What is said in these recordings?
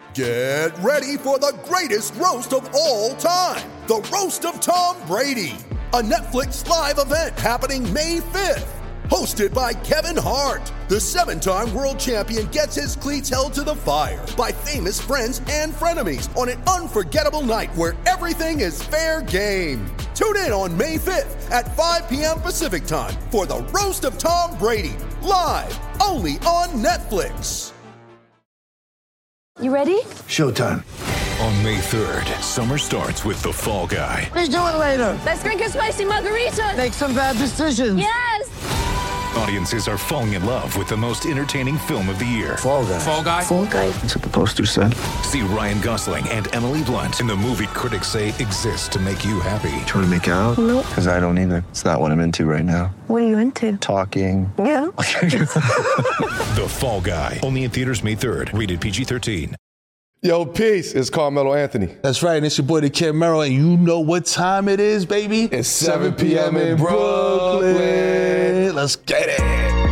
Get ready for the greatest roast of all time, the Roast of Tom Brady, a Netflix live event happening May 5th. Hosted by Kevin Hart, the 7-time world champion gets his cleats held to the fire by famous friends and frenemies on an unforgettable night where everything is fair game. Tune in on May 5th at 5 p.m. Pacific time for the Roast of Tom Brady, live only on Netflix. You ready? Showtime. On May 3rd, summer starts with The Fall Guy. Let's do it later. Let's drink a spicy margarita. Make some bad decisions. Yes! Audiences are falling in love with the most entertaining film of the year. Fall Guy. Fall Guy? Fall guy. That's what the poster said. See Ryan Gosling and Emily Blunt in the movie critics say exists to make you happy. Trying to make it out? Nope. Because I don't either. It's not what I'm into right now. What are you into? Talking. Yeah. The Fall Guy. Only in theaters May 3rd. Rated PG-13. Yo, peace. It's Carmelo Anthony. That's right. And it's your boy, the Kid Merrill. And you know what time it is, baby? It's 7 p.m. in Brooklyn. Let's get it.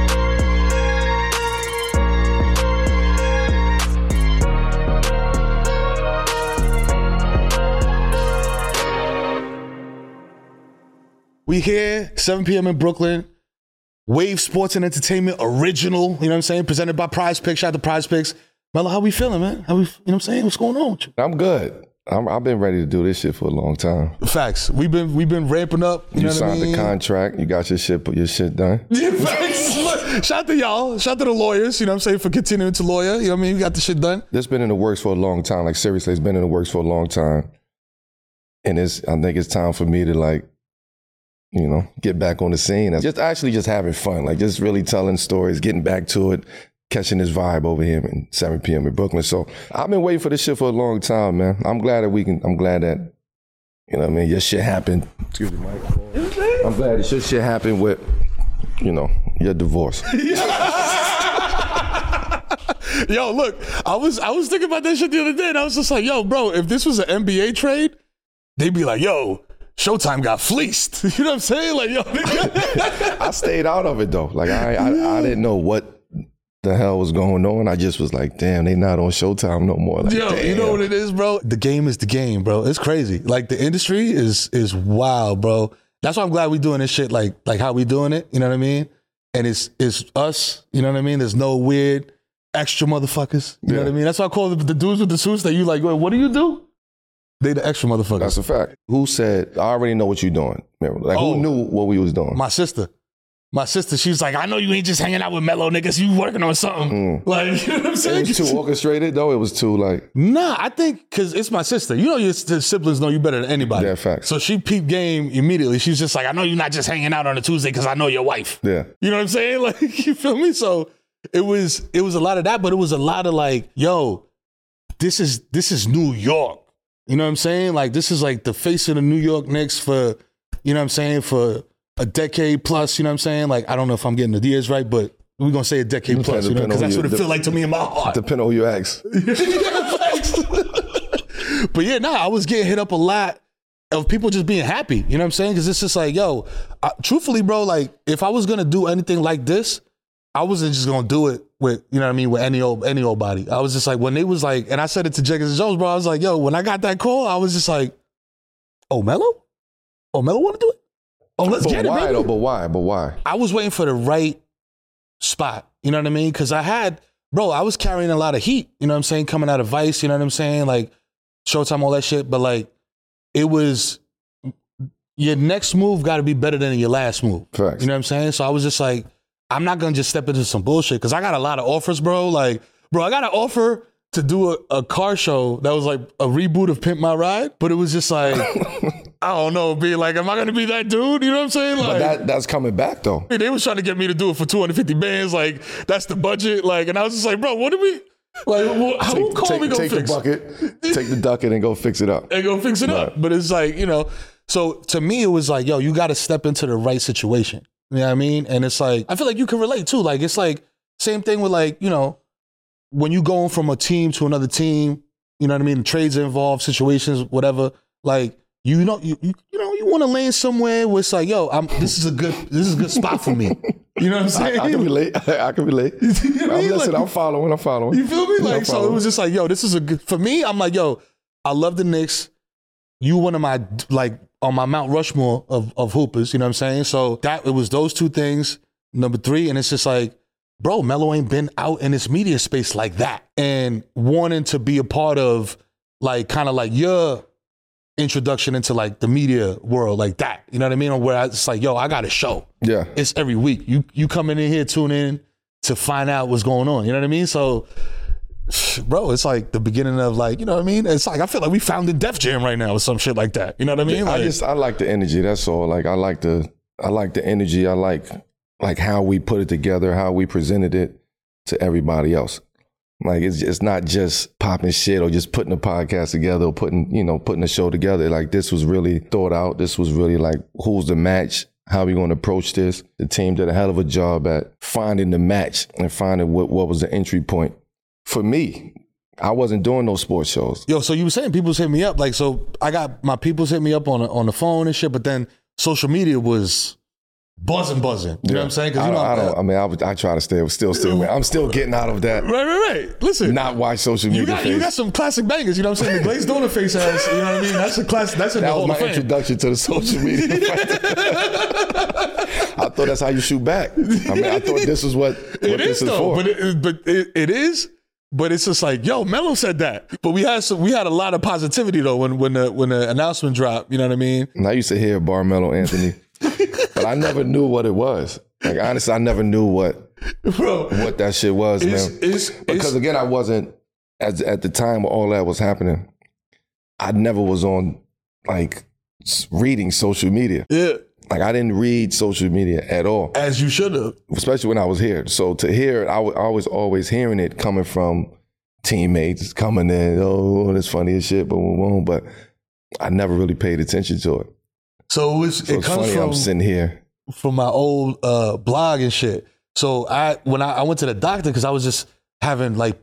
We here, 7 p.m. in Brooklyn. Wave Sports and Entertainment original, you know what I'm saying? Presented by Prize Picks. Shout out to Prize Picks. Mello, how we feeling, man? How we, you know what I'm saying? What's going on with you? I'm good. I've been ready to do this shit for a long time. Facts. We've been ramping up. You know what I signed mean? the contract. You got your shit done. Yeah, facts. Look, shout out to y'all. Shout out to the lawyers, you know what I'm saying, for continuing to lawyer. You know what I mean? We got the shit done. This been in the works for a long time. Like, seriously, it's been in the works for a long time. And I think it's time for me to, get back on the scene. Just having fun. Like, just really telling stories, getting back to it, catching this vibe over here at 7 p.m. in Brooklyn. So I've been waiting for this shit for a long time, man. I'm glad that, you know what I mean, your shit happened. Excuse me, Mike. I'm glad that your shit happened with, your divorce. Yo, look, I was thinking about that shit the other day, and I was just like, yo, bro, if this was an NBA trade, they'd be like, yo, Showtime got fleeced. You know what I'm saying? Like, yo, I stayed out of it, though. Like, I didn't know what the hell was going on. I just was like, damn, they not on Showtime no more. Like, yo, damn. You know what it is, bro? The game is the game, bro. It's crazy. Like, the industry is wild, bro. That's why I'm glad we doing this shit like how we doing it. You know what I mean? And it's us. You know what I mean? There's no weird extra motherfuckers. You know what I mean? That's why I call the dudes with the suits that you like, what do you do? They the extra motherfuckers. That's a fact. Who said, I already know what you're doing? Like, who knew what we was doing? My sister, she's like, I know you ain't just hanging out with mellow niggas. You working on something. Like, you know what I'm saying? It was too orchestrated, though? It was too, Nah, I think, because it's my sister. You know your siblings know you better than anybody. Yeah, facts. So she peeped game immediately. She's just like, I know you're not just hanging out on a Tuesday because I know your wife. Yeah. You know what I'm saying? Like, you feel me? So it was a lot of that, but it was a lot of like, yo, this is New York. You know what I'm saying? Like, this is like the face of the New York Knicks for, you know what I'm saying, for a decade plus, you know what I'm saying? Like, I don't know if I'm getting the years right, but we're going to say a decade plus, because that's what it feel like to me in my heart. Depending on who you ask. But yeah, I was getting hit up a lot of people just being happy, you know what I'm saying? Because it's just like, yo, truthfully, bro, like, if I was going to do anything like this, I wasn't just going to do it with, you know what I mean, with any old body. I was just like, when they was like, and I said it to Jenkins Jones, bro, I was like, yo, when I got that call, I was just like, oh, Mello? Oh, Mello want to do it? Oh, let's get it, baby. But why? I was waiting for the right spot, you know what I mean? Because I was carrying a lot of heat, you know what I'm saying, coming out of Vice, you know what I'm saying, like Showtime, all that shit, but like, it was, your next move got to be better than your last move. Correct. You know what I'm saying? So I was just like, I'm not going to just step into some bullshit, because I got a lot of offers, bro. Like, bro, I got an offer to do a car show that was like a reboot of Pimp My Ride, but it was just like, I don't know, being like, am I going to be that dude? You know what I'm saying? Like, but that's coming back, though. They was trying to get me to do it for 250 bands. Like, that's the budget. Like, and I was just like, bro, what do we, like, who called me go fix? Take the bucket, take the ducket and go fix it up. And go fix it up. But it's like, you know, so to me, it was like, yo, you got to step into the right situation. You know what I mean? And it's like, I feel like you can relate too. Like, it's like, same thing with like, you know, when you going from a team to another team, you know what I mean? Trades involved, situations, whatever. Like, you want to land somewhere where it's like, yo, this is a good spot for me. You know what I'm saying? I can relate. I can relate. You know what I mean? Listen, Like, I'm following. You feel me? Like, so it was just like, yo, this is a good, for me, I'm like, yo, I love the Knicks. You one of my, like, on my Mount Rushmore of hoopers, you know what I'm saying? So it was those two things, number 3, and it's just like, bro, Melo ain't been out in this media space like that. And wanting to be a part of, like, kind of like your introduction into, like, the media world like that. You know what I mean? Where it's like, yo, I got a show. Yeah. It's every week. You coming in here, tune in to find out what's going on. You know what I mean? So, bro, it's like the beginning of, like, you know what I mean? It's like, I feel like we founded Def Jam right now or some shit like that. You know what I mean? Like, I like the energy. That's all. Like, I like the energy. I like how we put it together, how we presented it to everybody else. Like, it's not just popping shit or just putting a podcast together or putting a show together. Like, this was really thought out. This was really like, who's the match? How are we going to approach this? The team did a hell of a job at finding the match and finding what was the entry point. For me, I wasn't doing those sports shows. Yo, so you were saying people's hit me up. Like, so I got my people's hit me up on the phone and shit, but then social media was buzzing. You know what I'm saying? I try to stay. I'm still getting out of that. Right. Listen, not watch social media. You got some classic bangers. You know what I'm saying? The Glazed Donut Face has. You know what I mean? That's a classic. That's in the Hall of Fame. That was my introduction to the social media. I thought that's how you shoot back. I mean, I thought this is what this is for. But it is. But it's just like, yo, Melo said that. But we had a lot of positivity though when the announcement dropped. You know what I mean? And I used to hear Barmelo Anthony, but I never knew what it was. Like, honestly, I never knew what that shit was, man. Because again, I wasn't at the time when all that was happening. I never was on, like, reading social media. Yeah. Like, I didn't read social media at all. As you should have. Especially when I was here. So to hear it, I was always hearing it coming from teammates coming in, oh, that's funny as shit, boom, boom, boom. But I never really paid attention to it. So it comes funny from, I'm sitting here. From my old blog and shit. So when I went to the doctor, because I was just having like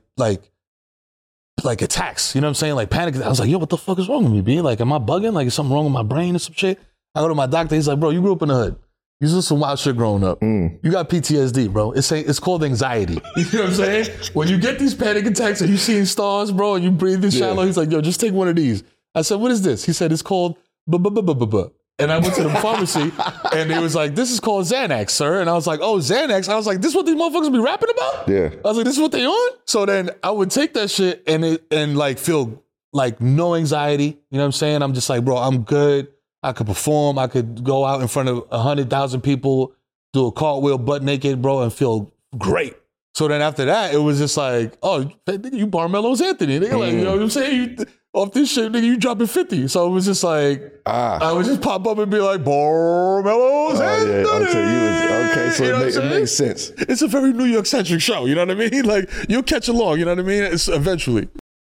attacks, you know what I'm saying? Like panic. I was like, yo, what the fuck is wrong with me, B? Like, am I bugging? Like, is something wrong with my brain or some shit? I go to my doctor. He's like, bro, you grew up in the hood. You did some wild shit growing up. You got PTSD, bro. It's called anxiety. You know what I'm saying? When you get these panic attacks and you seeing stars, bro, and you breathe in shallow, he's like, yo, just take one of these. I said, what is this? He said, it's called b-b-b-b-b-b. And I went to the pharmacy and they was like, this is called Xanax, sir. And I was like, oh, Xanax. I was like, this is what these motherfuckers be rapping about? Yeah. I was like, this is what they on? So then I would take that shit and like feel like no anxiety. You know what I'm saying? I'm just like, bro, I'm good. I could perform. I could go out in front of 100,000 people, do a cartwheel butt naked, bro, and feel great. So then after that, it was just like, oh, you Barmelo's Anthony. They like, you know what I'm saying? Off this shit, nigga, you dropping 50. So it was just like, I would just pop up and be like, Barmelo's Anthony. Yeah, okay, so it makes sense. It's a very New York-centric show, you know what I mean? Like, you'll catch along, you know what I mean? It's eventually.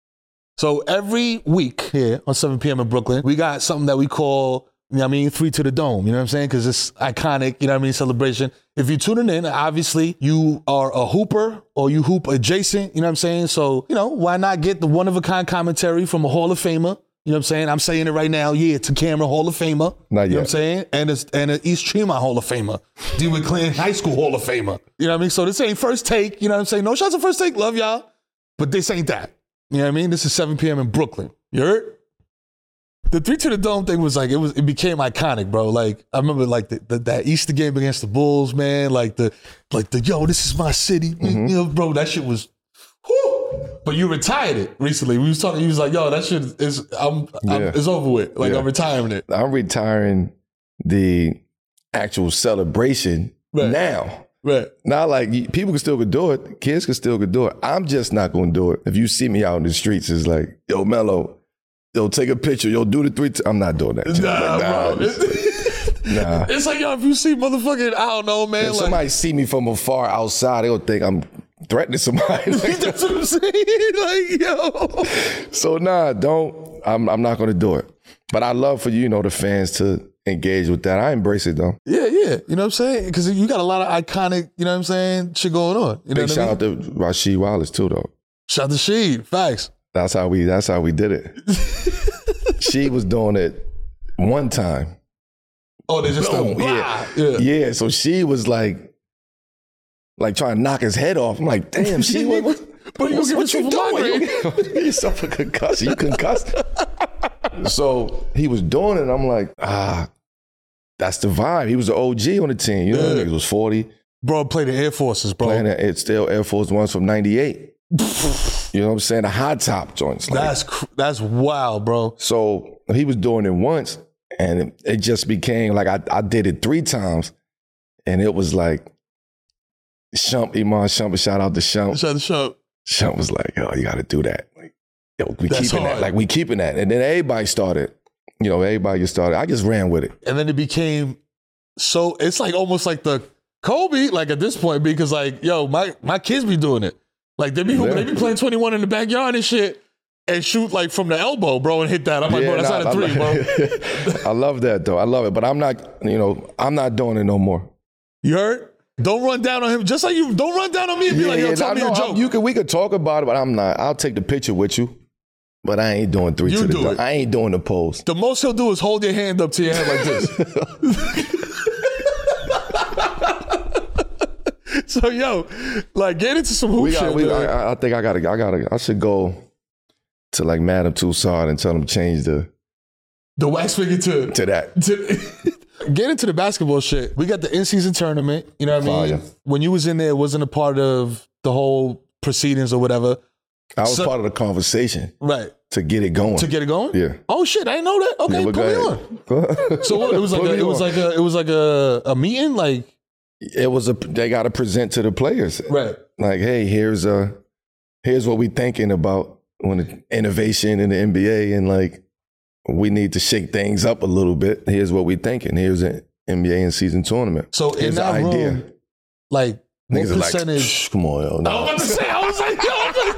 So every week here on 7 p.m. in Brooklyn, we got something that we call, you know what I mean, 3 to the Dome, you know what I'm saying? Because it's iconic, you know what I mean, celebration. If you're tuning in, obviously you are a hooper or you hoop adjacent, you know what I'm saying? So, you know, why not get the one-of-a-kind commentary from a Hall of Famer? You know what I'm saying? I'm saying it right now, to camera Hall of Famer. Not yet. You know what I'm saying? And an East Tremont Hall of Famer. DeWitt Clinton High School Hall of Famer. You know what I mean? So this ain't First Take, you know what I'm saying? No shots at First Take, love y'all. But this ain't that. You know what I mean? This is 7 p.m. in Brooklyn. You heard? The 3 to the Dome thing was like, it became iconic, bro. Like, I remember like that Easter game against the Bulls, man. Like the yo, this is my city. You know, bro, that shit was, whew. But you retired it recently. We was talking, he was like, yo, that shit is, it's over with. Like, I'm retiring it. I'm retiring the actual celebration now. Right. Not like people can still do it. Kids can still do it. I'm just not going to do it. If you see me out in the streets, it's like, yo, Melo, yo, take a picture. Yo, do the 3 I'm not doing that. Nah. It's like, yo, if you see motherfucking, I don't know, man. If somebody see me from afar outside, they'll think I'm threatening somebody. That's what I'm saying. Like, yo. So, I'm not going to do it. But I love for, the fans to engage with that. I embrace it, though. Yeah. You know what I'm saying? Because you got a lot of iconic, you know what I'm saying, shit going on. You know Big shout out to Rasheed Wallace, too, though. Shout out to Sheed. Facts. That's how we did it. She was doing it one time. Oh, they just Boom. Yeah. So she was like trying to knock his head off. I'm like, damn, she what you doing? You get yourself a concussion. You concussed. So he was doing it, and I'm like, that's the vibe. He was the OG on the team. You know, niggas was 40. Bro, played the Air Forces, bro. Playing it's still Air Force Ones from 98. You know what I'm saying? The high top joints. Like, that's wild, bro. So he was doing it once, and it just became like I did it 3 times, and it was like Shump, Iman Shump, shout out to Shump. Shout out to Shump. Shump was like, yo, you got to do that. Like, yo, we That's keeping hard. that. Like, we keeping that. And then everybody started. You know, everybody just started. I just ran with it. And then it became so, it's like almost like the Kobe, like at this point, because like, yo, my kids be doing it. Like they be playing 21 in the backyard and shit and shoot like from the elbow, bro, and hit that. I'm like, bro, that's not a 3, bro. I love that though. I love it. But I'm not doing it no more. You heard? Don't run down on him. Just like you don't run down on me and be like, yo, tell me a joke. We could talk about it, but I'm not. I'll take the picture with you. But I ain't doing 3 You to the do dunk. it. I ain't doing the pose. The most he'll do is hold your hand up to your head like this. So yo, like get into some hoop shit. I think I should go to like Madame Tussauds and tell them to change the wax figure to that. Get into the basketball shit. We got the in-season tournament. You know what I mean? Fire. When you was in there, it wasn't a part of the whole proceedings or whatever. I was part of the conversation. Right. To get it going. To get it going? Yeah. Oh shit, I didn't know that. Okay, Yeah, put me on. Go ahead. So what, it was like a meeting, like they got to present to the players. right. Like, hey, here's what we thinking about when innovation in the NBA, and like we need to shake things up a little bit. Here's what we thinking. Here's an NBA in-season tournament. So here's in that the idea. room, like what Niggas are like, percentage? come on, yo. Nah. I was about to say, I was like,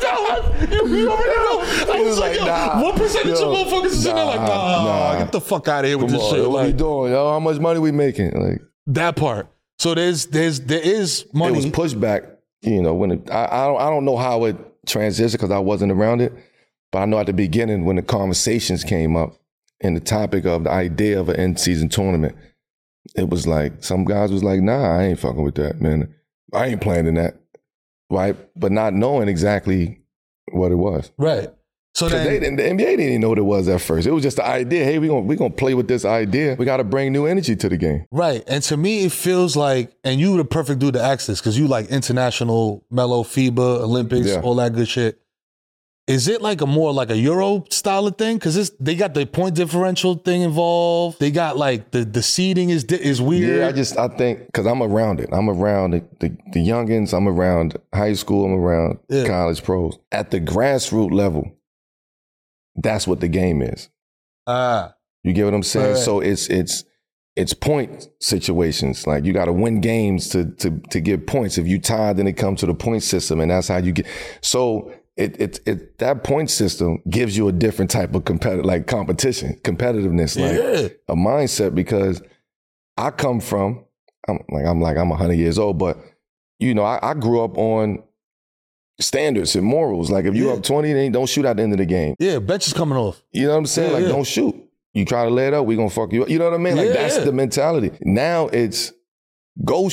you already know. I was like, yo, nah, what percentage yo, of motherfuckers is in there like, nah, get the fuck out of here with Come this on, shit. yo, what we Like doing, yo? How much money we making? Like that part. So there is money. It was pushback. You know, when I don't know how it transitioned because I wasn't around it, but I know at the beginning when the conversations came up and the topic of the idea of an in-season tournament, it was like some guys was like, nah, I ain't fucking with that, man. I ain't playing in that, right? But not knowing exactly what it was. Right. So then, the NBA didn't even know what it was at first. It was just the idea. Hey, we gonna play with this idea. We got to bring new energy to the game. right. And to me, it feels like, and you the perfect dude to ask this because you like international, mellow, FIBA, Olympics, Yeah. all that good shit. Is it like a more like a Euro style of thing? Because they got the point differential thing involved. They got like the seeding is weird. Yeah, I think because I'm around it. I'm around the youngins. I'm around high school. I'm around college pros. At the grassroots level, that's what the game is. You get what I'm saying? Right. So it's point situations. Like you got to win games to get points. If you tie, then it comes to the point system, and that's how you get. So it that point system gives you a different type of competitiveness, like a mindset. Because I come from, I'm 100 years old, but you know, I grew up on standards and morals. Like if you're up 20, then don't shoot at the end of the game. Yeah, bench is coming off. You know what I'm saying? Don't shoot. You try to lay it up, we gonna fuck you up. You know what I mean? Like that's the mentality. Now it's go.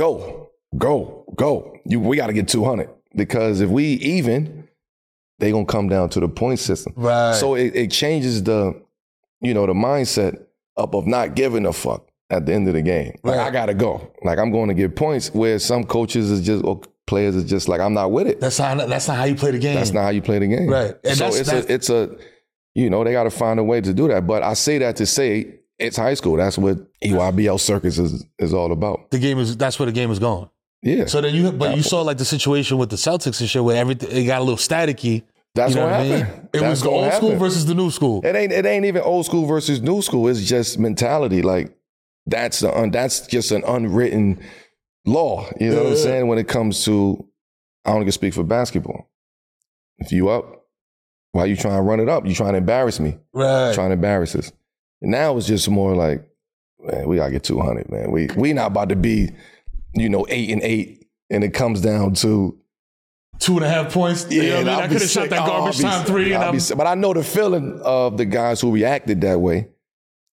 We got to get 200 because if we even, they gonna come down to the point system. Right. So it changes the mindset up of not giving a fuck at the end of the game. Like I gotta go. Like I'm going to get points. Where some coaches is just or players is just like I'm not with it. That's not how you play the game. That's not how you play the game. Right. And so it's a they got to find a way to do that. But I say that to say it's high school. That's what EYBL Circus is all about. That's where the game is going. Yeah. So then you saw like the situation with the Celtics and shit where everything it got a little staticky. That's what happened. It was the old school versus the new school. It ain't even old school versus new school. It's just mentality. Like that's just an unwritten law. You know what I'm saying? When it comes to, I don't even speak for basketball. If you up, why you trying to run it up? You trying to embarrass me? Right. Trying to embarrass us. And now it's just more like, man, we gotta get 200, man. We not about to be, 8-8, and it comes down to 2.5 points. Yeah, you know what I mean? I could have shot that garbage time 3. But I know the feeling of the guys who reacted that way.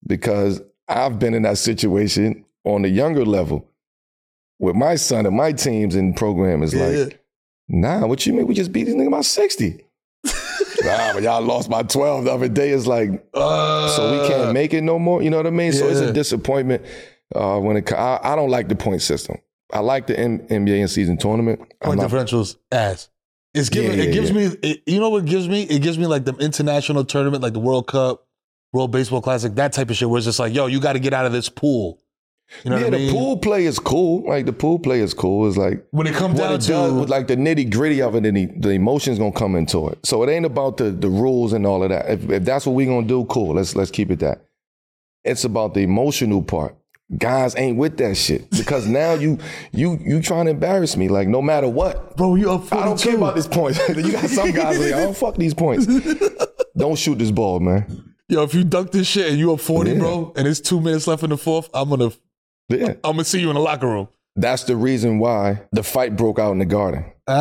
because I've been in that situation on the younger level with my son and my teams and program is like, nah, what you mean? We just beat these niggas by 60. Nah, but y'all lost by 12 the other day. It's like, so we can't make it no more. You know what I mean? So it's a disappointment when I don't like the point system. I like the NBA in-season tournament. Point differentials ass. It gives me, you know what it gives me? It gives me like the international tournament, like the World Cup, World Baseball Classic, that type of shit where it's just like, yo, you got to get out of this pool. You know what I mean? The pool play is cool. Like the pool play is cool. It's like when it comes down to like the nitty gritty of it, and the emotions gonna come into it. So it ain't about the rules and all of that. If that's what we gonna do, cool. Let's keep it that. It's about the emotional part. Guys ain't with that shit because now you trying to embarrass me. Like no matter what, bro, you up 42. I don't care about these points. You got some guys like I don't fuck these points. Don't shoot this ball, man. Yo, if you dunk this shit and you up 40, bro, and it's 2 minutes left in the fourth, I'm gonna see you in the locker room. That's the reason why the fight broke out in the Garden. So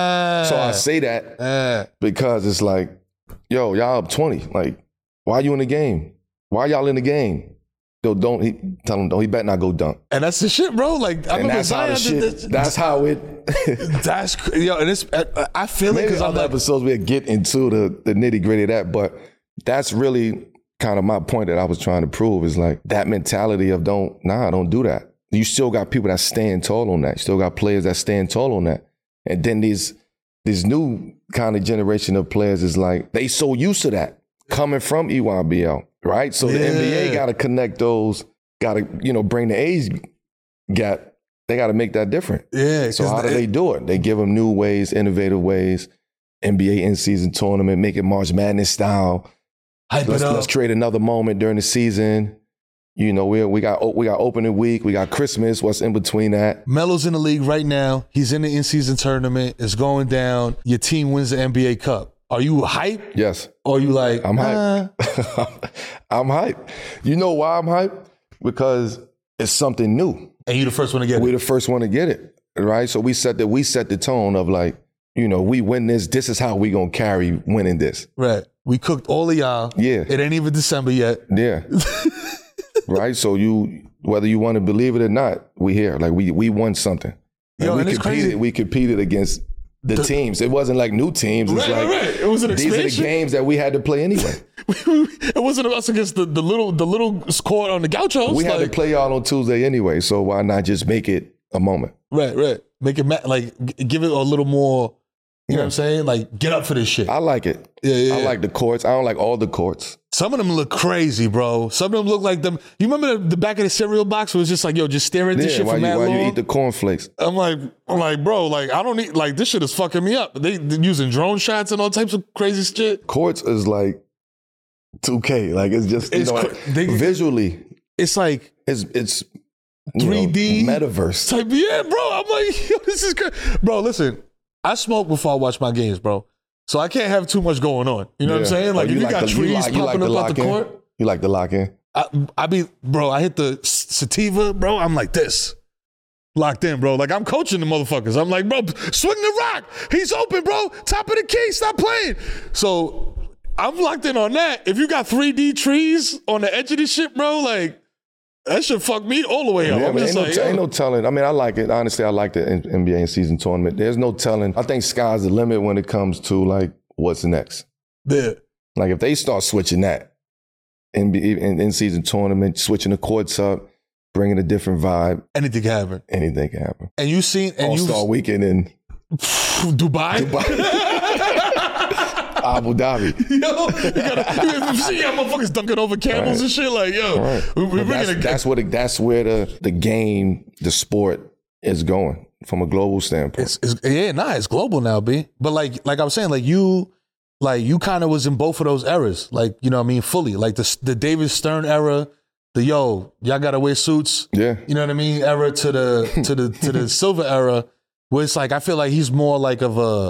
I say that because it's like, yo, y'all up 20. Like, why you in the game? Why y'all in the game? Yo, tell him, he better not go dunk. And that's the shit, bro. Like, I remember that's how the shit. That's how it. That's yo, and it's. I feel it because other episodes we'll get into the nitty gritty of that, but that's really kind of my point that I was trying to prove is like that mentality of don't do that. You still got people that stand tall on that. You still got players that stand tall on that. And then this new kind of generation of players is like, they so used to that coming from EYBL, right? So the NBA got to connect those, got to, bring the age gap. They got to make that different. Yeah. So how do they do it? They give them new ways, innovative ways, NBA in-season tournament, make it March Madness style. Let's create another moment during the season. We got opening week, we got Christmas. What's in between that? Melo's in the league right now. He's in the in-season tournament. It's going down. Your team wins the NBA Cup. Are you hyped? Yes. Or are you like, I'm hyped. I'm hyped. You know why I'm hyped? Because it's something new. And you're the first one to get it. We're the first one to get it, right? So we set the tone of like, we win this. This is how we gonna carry winning this. Right. We cooked all of y'all. Yeah. It ain't even December yet. Yeah. Right. So whether you want to believe it or not, we here. Like we won something. And it's crazy. We competed against the teams. It wasn't like new teams. It's right. It was an expansion. These are the games that we had to play anyway. It wasn't us against the little squad on the Gauchos. We had to play y'all on Tuesday anyway. So why not just make it a moment? Right. Make it give it a little more. You know what I'm saying? Like, get up for this shit. I like it. Yeah. I like the courts. I don't like all the courts. Some of them look crazy, bro. Some of them look like them. You remember the back of the cereal box where it was just like, yo, just stare at this shit for mad long? Why you eat the cornflakes? I'm like, bro, like, I don't need, like, this shit is fucking me up. They're using drone shots and all types of crazy shit. Courts is like 2K. Like, it's just, visually. It's like. It's 3D. Metaverse. Type, yeah, bro. I'm like, yo, this is good. Bro, listen. I smoke before I watch my games, bro. So I can't have too much going on. You know what I'm saying? Like, if you got trees popping up out the court. You like the lock in? I hit the sativa, bro. I'm like this. Locked in, bro. Like, I'm coaching the motherfuckers. I'm like, bro, swing the rock. He's open, bro. Top of the key. Stop playing. So I'm locked in on that. If you got 3D trees on the edge of this shit, bro, like, that should fuck me all the way up. Yeah, ain't no telling. I mean, I like it. Honestly, I like the NBA in-season tournament. There's no telling. I think sky's the limit when it comes to, like, what's next. Yeah. Like, if they start switching that, in-season tournament, switching the courts up, bringing a different vibe. Anything can happen. Anything can happen. And you seen... All-Star Weekend in... Dubai? Abu Dhabi. Yo, you see how motherfuckers dunking over camels and shit. Like, yo, right. That's where the game, the sport is going from a global standpoint. It's global now, B. But like I was saying, you kind of was in both of those eras. Like, you know what I mean? Fully. Like the David Stern era, y'all gotta wear suits. Yeah. You know what I mean? Era to the Silver era, where it's like, I feel like he's more like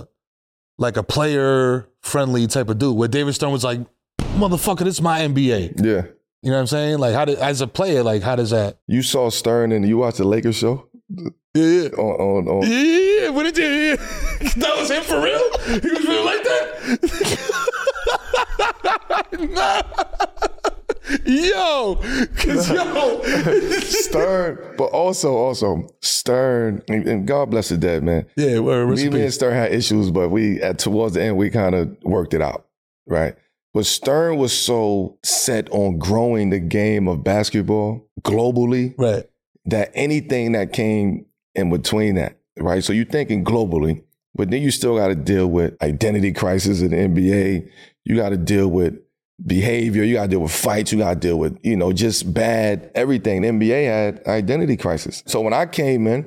a player-friendly type of dude, where David Stern was like, motherfucker, this is my NBA. Yeah. You know what I'm saying? Like, as a player, like, how does that? You saw Stern and you watched the Lakers show? Yeah. On. Yeah. What did you? That was him for real? He was really like that? Nah. Yo. yo. Because, yo. Stern, but also Stern, and God bless his dad, man. Yeah, Me and Stern had issues, but towards the end, we kind of worked it out, right? But Stern was so set on growing the game of basketball globally, right, that anything that came in between that, right? So you're thinking globally, but then you still got to deal with identity crisis in the NBA. You got to deal with behavior. You got to deal with fights. You got to deal with, just bad everything. The NBA had identity crisis. So when I came in,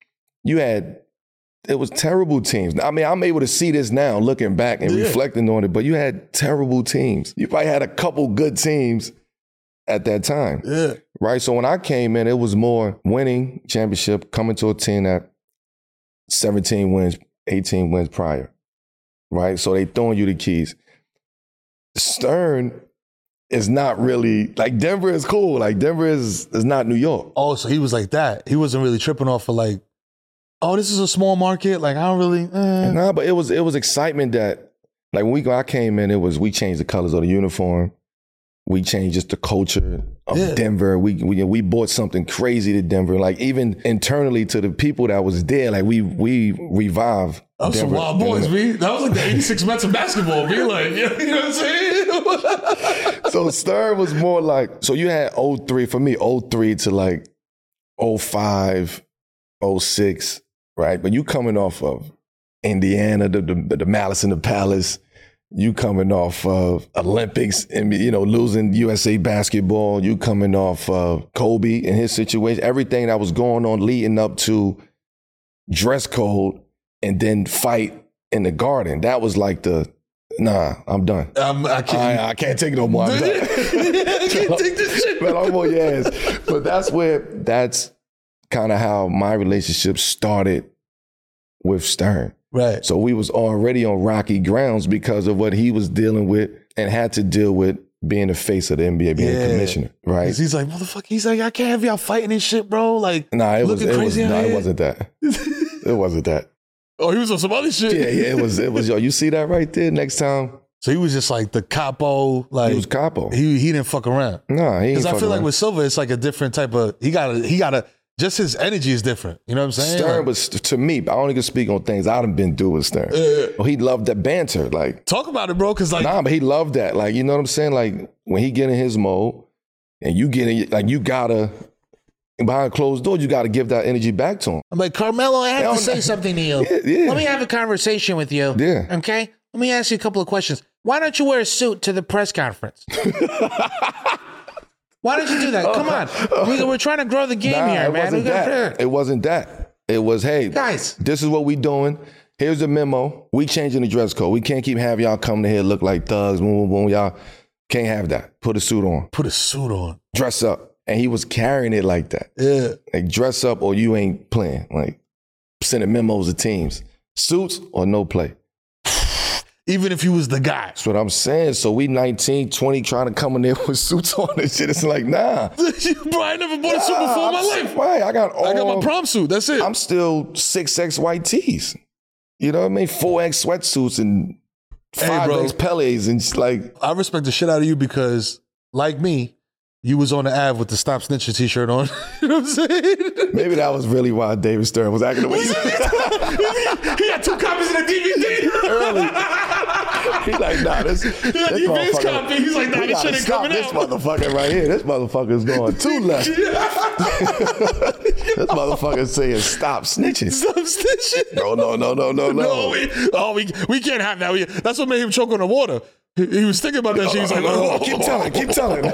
it was terrible teams. I mean, I'm able to see this now, looking back and reflecting on it, but you had terrible teams. You probably had a couple good teams at that time. Yeah. Right? So when I came in, it was more winning championship, coming to a team that 17 wins, 18 wins prior. Right? So they throwing you the keys. Stern is not really, like, Denver is cool. Like, Denver is not New York. Oh, so he was like that. He wasn't really tripping off of like, oh, this is a small market. Like, I don't really. Nah, but it was excitement that, like, when I came in, we changed the colors of the uniform. We changed just the culture of Denver. We brought something crazy to Denver. Like, even internally to the people that was there, like, we revived That was Denver. some wild boys, B. That was like the 86 Mets of basketball, B. Like, you know what I'm saying? So Stern was more like, so you had 03, for me, 03 to like 05, 06, right? But you coming off of Indiana, the Malice in the Palace. You coming off of Olympics and, losing USA basketball. You coming off of Kobe and his situation. Everything that was going on leading up to dress code and then fight in the Garden. That was like I'm done. I can't take it no more. I'm done. I can't take this shit. But I'm on your ass. But that's kind of how my relationship started with Stern. Right. So we was already on rocky grounds because of what he was dealing with and had to deal with being the face of the NBA, being a commissioner, right? He's like, motherfucker, he's like, I can't have y'all fighting and shit, bro. Like, it wasn't that. It wasn't that. Oh, he was on some other shit. Yeah, it was, yo, you see that right there next time? So he was just like the capo, like. He was capo. He didn't fuck around. Nah, he ain't Because I feel like around. with Silva, it's like a different type of, he gotta, just his energy is different. You know what I'm saying? Stern like, was, to me, I only can speak on things I done been through with Stern. He loved that banter, like. Talk about it, bro, because like. Nah, but he loved that. Like, you know what I'm saying? Like, when he get in his mode and you get in, like, you gotta, behind closed doors, you gotta give that energy back to him. I'm like, Carmelo, I have to say something to you. Yeah. Let me have a conversation with you. Yeah. Okay? Let me ask you a couple of questions. Why don't you wear a suit to the press conference? Why don't you do that? Come on. We're trying to grow the game here, man. It wasn't that. It was, hey, guys, this is what we doing. Here's the memo. We changing the dress code. We can't keep having y'all come to here look like thugs. Boom, boom, boom. Y'all can't have that. Put a suit on. Put a suit on. Dress up. And he was carrying it like that. Yeah. Like, dress up or you ain't playing. Like, sending memos to teams. Suits or no play. Even if he was the guy. That's what I'm saying. So we 19, 20 trying to come in there with suits on and shit. It's like, nah. Bro, I never bought a suit before in my life. Right. I got my prom suit. That's it. I'm still 6X white tees. You know what I mean? 4X sweatsuits and 5X Pelés and like. I respect the shit out of you because, like me, you was on the Ave with the Stop Snitching t-shirt on. You know what I'm saying? Maybe that was really why David Stern was acting the way he was. He had 2 copies of the DVD. Early. He's like, nah, this advanced copy. He's like, nah, this shit ain't coming out. This motherfucker right here. This motherfucker's going too left. This motherfucker's saying, stop snitching. Stop snitching. No. We can't have that. That's what made him choke on the water. He was thinking about that shit. He's like, oh, keep telling.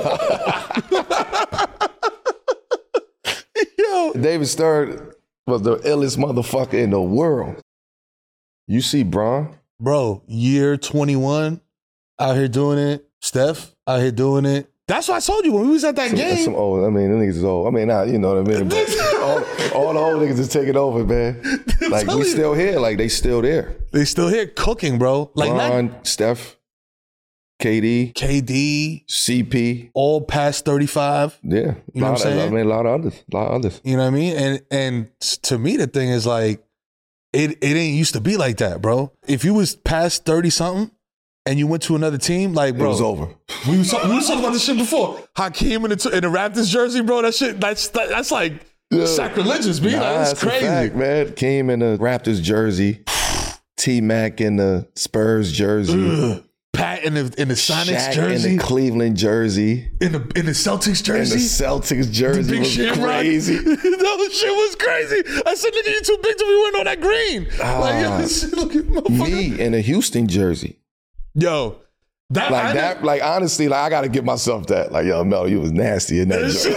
Yo. David Stern was the illest motherfucker in the world. You see Bron? Bro, year 21, out here doing it. Steph, out here doing it. That's what I told you when we was at that game. Some old, them niggas is old. I mean, you know what I mean? But all the old niggas is taking over, man. Like, we still here. Like, they still there. They still here cooking, bro. Like, Bron, Steph, KD, CP. All past 35. Yeah. You know what I'm saying? I mean, a lot of others. You know what I mean? And to me, the thing is like, it ain't used to be like that, bro. If you was past 30-something and you went to another team, like, bro. It was over. We was talking about this shit before. Hakeem in the Raptors jersey, bro. That shit, that's like sacrilegious, B. Like, that's crazy. Fact, man. Hakeem in the Raptors jersey. T-Mac in the Spurs jersey. Pat in the Sonics Shaq jersey. in the Cleveland jersey. In the Celtics jersey. In the Celtics jersey. The big was shit crazy. That shit was crazy. I said, nigga, you too big to be wearing all that green. Look at motherfucker. Me in a Houston jersey. Yo. Like honestly, like I gotta give myself that. Like, yo, Mel, you was nasty in that jersey.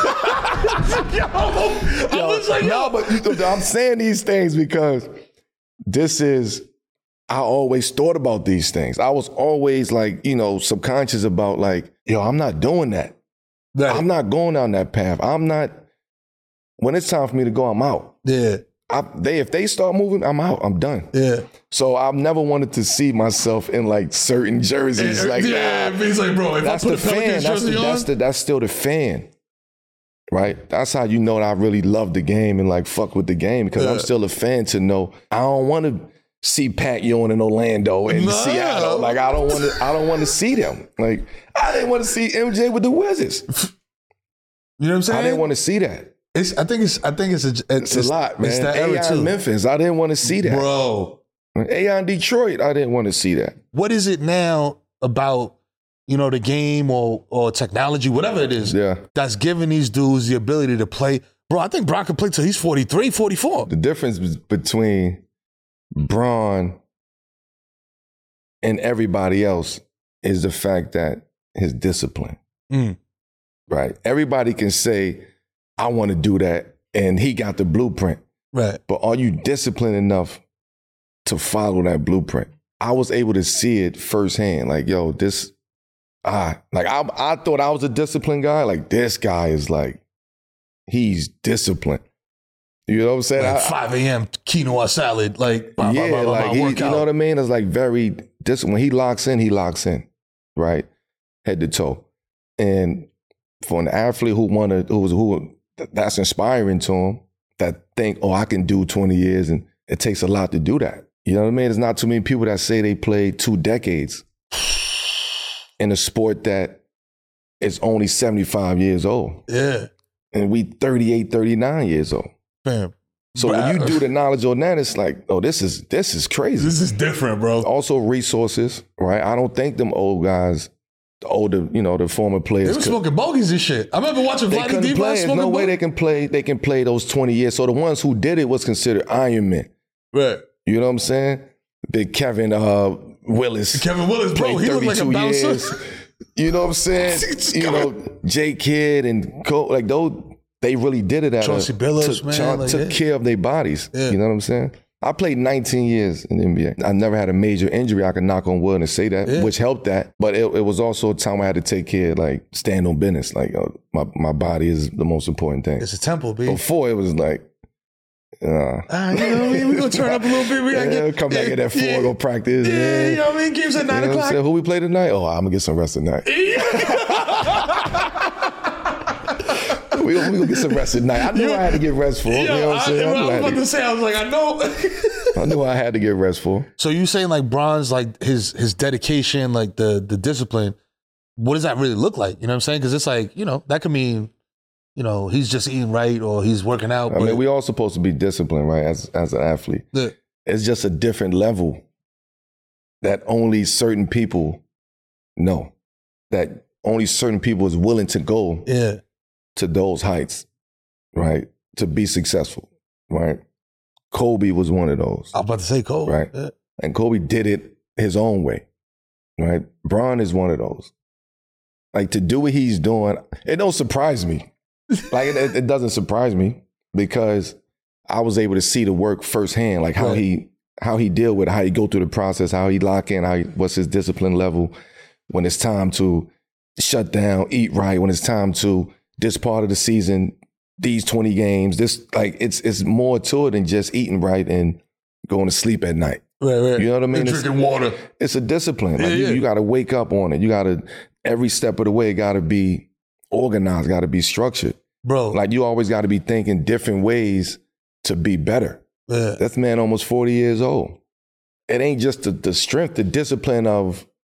I was like, no, but I'm saying these things because I always thought about these things. I was always like, subconscious about like, yo, I'm not doing that. Right. I'm not going down that path. When it's time for me to go, I'm out. Yeah. If they start moving, I'm out. I'm done. Yeah. So I've never wanted to see myself in like certain jerseys like that. Yeah, he's like, bro, if that's I put the a Pelicans fan. jersey on. That's still the fan. Right? That's how you know that I really love the game and like fuck with the game because I'm still a fan to know I don't want to see Pat Ewing in Orlando and Seattle. Like I don't want to see them. Like I didn't want to see MJ with the Wizards. You know what I'm saying? I didn't want to see that. I think it's a lot, man. It's that era AI too. Memphis, I didn't want to see that. Bro. AI in Detroit, I didn't want to see that. What is it now about, the game or technology, whatever it is, that's giving these dudes the ability to play? Bro, I think Bron can play till he's 43, 44. The difference between Bron and everybody else is the fact that his discipline. Right? Everybody can say, I want to do that, and he got the blueprint. Right. But are you disciplined enough to follow that blueprint? I was able to see it firsthand. Like, yo, I thought I was a disciplined guy. Like, this guy is like, he's disciplined. You know what I'm saying? Like 5 a.m. quinoa salad, like, you know what I mean? It's like very disciplined. When he locks in, right? Head to toe. And for an athlete who that's inspiring to him, that think, I can do 20 years, and it takes a lot to do that. You know what I mean? There's not too many people that say they played 2 decades in a sport that is only 75 years old. Yeah. And we 38, 39 years old. Fam. So when you do the knowledge on that, it's like, this is crazy. This is different, bro. Also resources, right? I don't think them old guys, the older, the former players. They were smoking bogeys and shit. I remember watching Vladdy D. There's no way they can play those 20 years. So the ones who did it was considered Iron Men. Right. You know what I'm saying? Big Kevin Willis. Kevin Willis, bro, he looked like a bouncer. Years. You know what I'm saying? J Kidd and Cole, like those, they really did it at Chauncey Billups, took care of their bodies. Yeah. You know what I'm saying? I played 19 years in the NBA. I never had a major injury. I can knock on wood and say that, which helped that. But it was also a time I had to take care of, like, stand on business. Like, my body is the most important thing. It's a temple, B. Before, it was like, you know what I mean? We're going to turn up a little bit. We gotta come back at that 4, go practice. Yeah, you know what I mean? Games at 9 o'clock. Who we play tonight? I'm going to get some rest tonight. We gonna get some rest tonight. I knew I had to get rest for. You know what I'm saying? I was about to say, I was like, I know. I knew I had to get rest for. So you saying like Bron's, like his dedication, like the discipline, what does that really look like? You know what I'm saying? Because it's like, that could mean, he's just eating right or he's working out. I mean, we all supposed to be disciplined, right? As an athlete. Yeah. It's just a different level that only certain people know. That only certain people is willing to go. Yeah. To those heights, right? To be successful, right? Kobe was one of those. I was about to say Kobe. Right? Yeah. And Kobe did it his own way, right? Bron is one of those. Like, to do what he's doing, it don't surprise me. Like, it doesn't surprise me because I was able to see the work firsthand, like how he deal with it, how he go through the process, how he lock in, what's his discipline level when it's time to shut down, eat right, when it's time to this part of the season, these 20 games, it's more to it than just eating right and going to sleep at night. Right. You know what I mean? And drinking water. It's a discipline. Like you got to wake up on it. Every step of the way, got to be organized, got to be structured. Bro. Like you always got to be thinking different ways to be better. Yeah. That man almost 40 years old. It ain't just the strength, the discipline of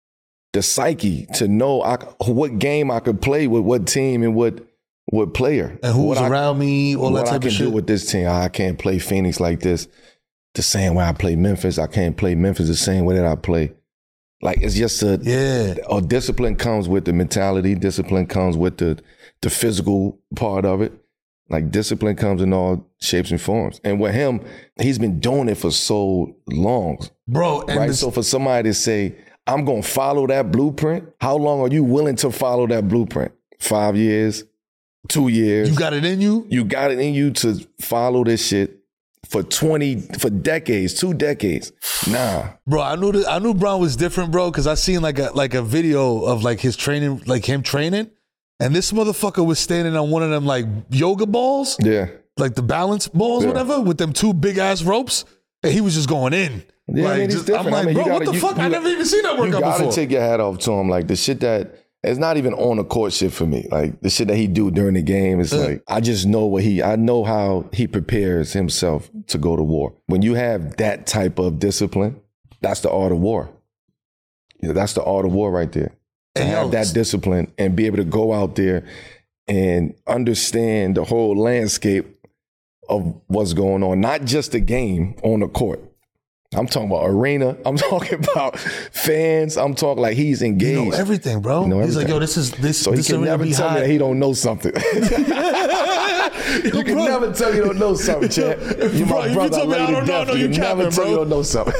the psyche to know what game I could play with what team and what player. And who's around me, all that type of shit. What I can do with this team. I can't play Phoenix like this the same way I play Memphis. I can't play Memphis the same way that I play. Like, it's just a discipline comes with the mentality. Discipline comes with the physical part of it. Like, discipline comes in all shapes and forms. And with him, he's been doing it for so long. Bro, right? So for somebody to say, I'm going to follow that blueprint, how long are you willing to follow that blueprint? 5 years? 2 years? You got it in you? You got it in you to follow this shit for decades, 2 decades. Nah. Bro, I knew Bron was different, bro, because I seen like a video of like his training, like him training, and this motherfucker was standing on one of them like yoga balls. Yeah. Like the balance balls, whatever, with them 2 big ass ropes. And he was just going in. Yeah, like, I mean, it's different. I'm like, bro, what the fuck? I never even seen that workout before. You gotta take your hat off to him. Like, the shit that, it's not even on the court shit for me. Like, the shit that he do during the game, it's like, I just know I know how he prepares himself to go to war. When you have that type of discipline, that's the art of war. Yeah, that's the art of war right there. To have that discipline and be able to go out there and understand the whole landscape of what's going on, not just the game on the court. I'm talking about arena. I'm talking about fans. I'm talking like he's engaged. You know everything, bro. He's like, yo, this. So he can never tell me that he don't know something. You can never tell me you don't know something, champ. You my brother. I don't know. You never tell me you don't know something.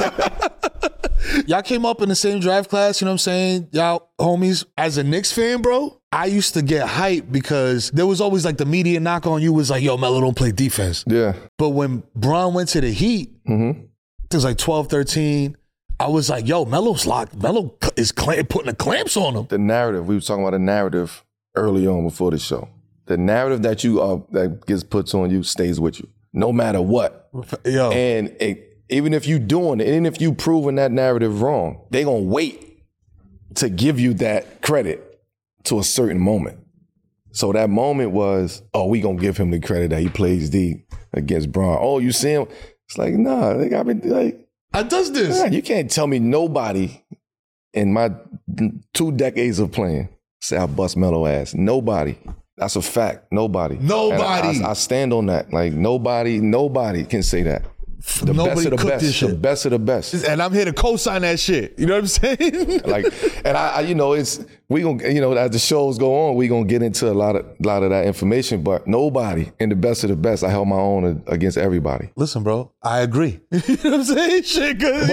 Y'all came up in the same draft class, you know what I'm saying? Y'all homies. As a Knicks fan, bro, I used to get hyped because there was always like the media knock on you was like, yo, Melo don't play defense. Yeah. But when Bron went to the Heat, it was like 12, 13, I was like, yo, Melo's locked. Melo is putting the clamps on him. The narrative, we were talking about a narrative early on before the show. The narrative that that gets put on you stays with you, no matter what. Yo. And even if you doing it, even if you proving that narrative wrong, they gonna wait to give you that credit to a certain moment. So that moment was, we gonna give him the credit that he plays D against Bron. Oh, you see him? It's like, nah, they got me like, I does this. Nah, you can't tell me nobody in my 2 decades of playing say I bust Melo ass. Nobody. That's a fact. Nobody. I stand on that. Like, nobody can say that. The Nobody best of the best. This shit. The best of the best. And I'm here to co-sign that shit. You know what I'm saying? Like, and I we gonna, as the shows go on, we gonna get into a lot of that information. But nobody in the best of the best, I held my own against everybody. Listen, bro, I agree. You know what I'm saying? Shit, cause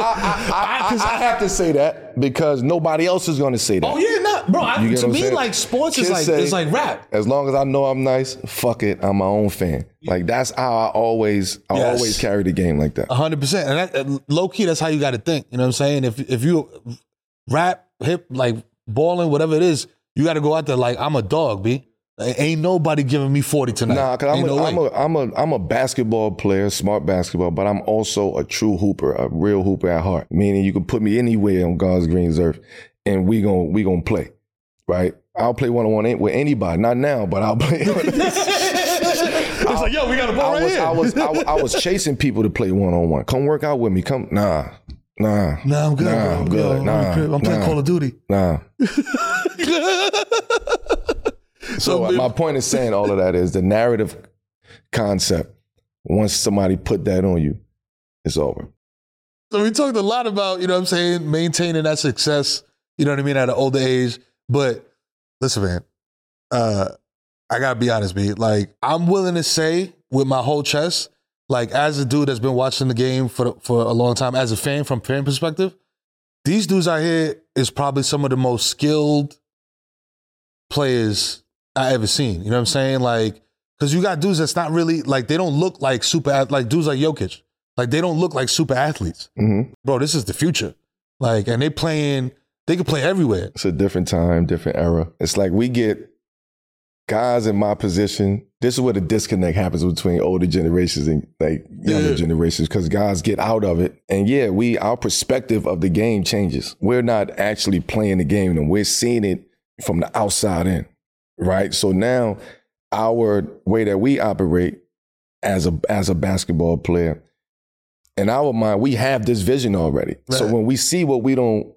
I have to say that because nobody else is gonna say that. Oh yeah, not bro. To me, like sports is like it's like rap. As long as I know I'm nice, fuck it, I'm my own fan. Like, that's how I always carry the game like that. 100%. And low key, that's how you got to think. You know what I'm saying? If you rap, hip, like balling, whatever it is, you got to go out there like, I'm a dog, B. Like, ain't nobody giving me 40 tonight. Nah, because I'm a basketball player, smart basketball, but I'm also a true hooper, a real hooper at heart. Meaning you can put me anywhere on God's green earth and we gonna play, right? I'll play one-on-one with anybody. Not now, but I'll play. It's like, yo, we got a ball right here. I was chasing people to play one-on-one. Come work out with me. Come, nah, I'm good. I'm good. I'm playing Call of Duty. Nah. So my point is saying all of that is the narrative concept. Once somebody put that on you, it's over. So we talked a lot about, you know what I'm saying, maintaining that success, you know what I mean, at an older age. But listen, man, I gotta be honest, B. Like, I'm willing to say with my whole chest, like, as a dude that's been watching the game for a long time, as a fan, from fan perspective, these dudes out here is probably some of the most skilled players I ever seen. You know what I'm saying? Like, because you got dudes that's not really, like, they don't look like like dudes like Jokic. Like, they don't look like super athletes. Mm-hmm. Bro, this is the future. Like, and they can play everywhere. It's a different time, different era. It's like we get guys in my position. This is where the disconnect happens between older generations and like younger generations, because guys get out of it. And our perspective of the game changes. We're not actually playing the game and we're seeing it from the outside in, right? So now our way that we operate as a basketball player, in our mind, we have this vision already. Right. So when we see what we don't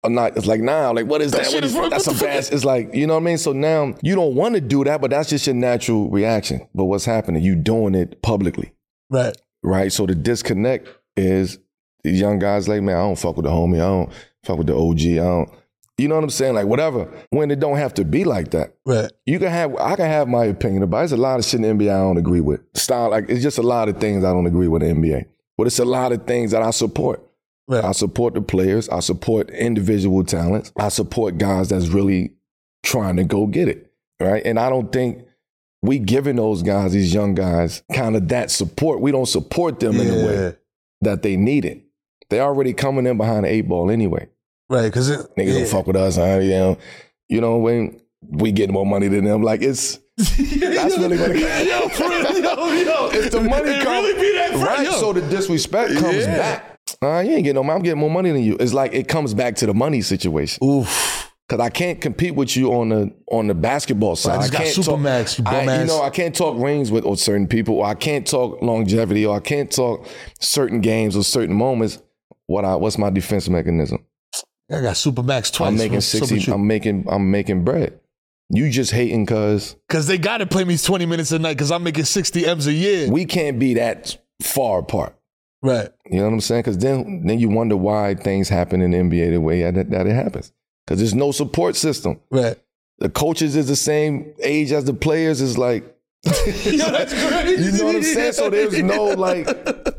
or not. It's like, nah, like, what is that? shit is wrong. That's What a the bad. fuck? It's like, you know what I mean? So now you don't want to do that, but that's just your natural reaction. But what's happening? You doing it publicly, Right. right? So the disconnect is the young guys like, man, I don't fuck with the homie. I don't fuck with the OG. I don't, you know what I'm saying? Like, whatever. When it don't have to be like that. Right. I can have my opinion about it. There's a lot of shit in the NBA I don't agree with. Style, like, it's just a lot of things I don't agree with in the NBA. But it's a lot of things that I support. Right. I support the players. I support individual talents. I support guys that's really trying to go get it, right? And I don't think we giving those guys, these young guys, kind of that support. We don't support them in the way that they need it. They already coming in behind the 8 ball anyway. Right. Because Niggas don't fuck with us, huh? You know, when we get more money than them, like it's that's really what it yo, for real, yo. If the money It comes, really be that right? yo. So the disrespect comes back. You ain't getting no money. I'm getting more money than you. It's like it comes back to the money situation. Oof. Because I can't compete with you on the basketball side. I just got can't Supermax, you bum ass. I can't talk rings with certain people, or I can't talk longevity, or I can't talk certain games or certain moments. What's my defense mechanism? I got Supermax twice. I'm making What's up 60. with you? I'm making bread. You just hating because they got to play me 20 minutes a night because I'm making 60 M's a year. we can't be that far apart. Right. You know what I'm saying? Because then you wonder why things happen in the NBA the way that it happens. Because there's no support system. Right. The coaches is the same age as the players. Is like, Yo, that's crazy. you know what I'm saying? So there's no like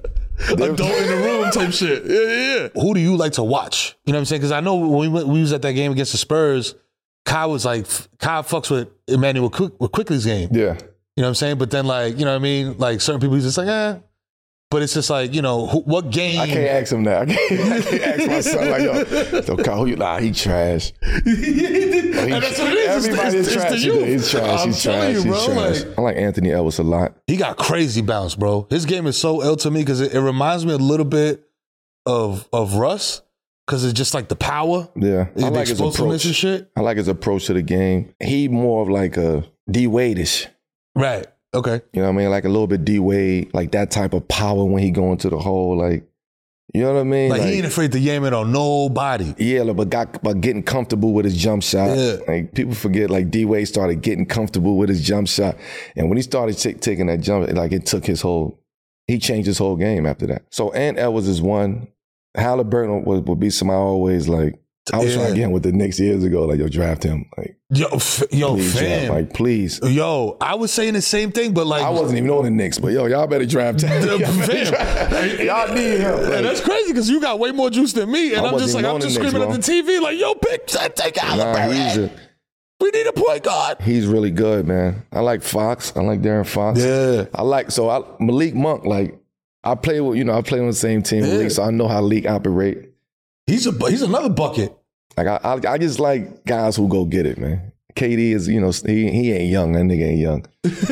adult in the room type shit. Yeah. Who do you like to watch? You know what I'm saying? Because I know when we was at that game against the Spurs, Kyle fucks with Emmanuel Quickley's game. Yeah. You know what I'm saying? But then like, you know what I mean? Like certain people, he's just like, But it's just like, you know, what game? I can't ask him that. I can't ask my son like, yo, Kyle, he trash. And that's what it is. Everybody is trash. He's trash. I'm He's telling trash. you, He's bro, trash. like- I like Anthony Edwards a lot. He got crazy bounce, bro. His game is so ill to me because it reminds me a little bit of Russ because it's just like the power. Yeah. The I like his explosiveness approach. and shit. I like his approach to the game. He more of like a D-Wade-ish. Right. Okay. You know what I mean? Like a little bit D-Wade, like that type of power when he go into the hole. Like, you know what I mean? Like he ain't afraid to yam it on nobody. Yeah, but getting comfortable with his jump shot. Yeah. Like people forget, like D-Wade started getting comfortable with his jump shot. And when he started taking that jump, like it took he changed his whole game after that. So Ant Edwards is one. Halliburton would be somebody always like, I was trying to get him with the Knicks years ago. Like, yo, draft him. Like, Yo, please, fam. draft. Like, please. Yo, I was saying the same thing, but like I wasn't even on the Knicks, but yo, y'all better draft him. Y'all need him. And that's crazy because you got way more juice than me, and I I'm wasn't just like, even I'm on just the Knicks, screaming at the TV like, yo, take Halliburton. We need a point guard. He's really good, man. I like Fox. I like Darren Fox. Yeah. Malik Monk, like, I play on the same team with Malik, so I know how League operate. He's another bucket. Like I just like guys who go get it, man. KD is, you know, he ain't young. That nigga ain't young.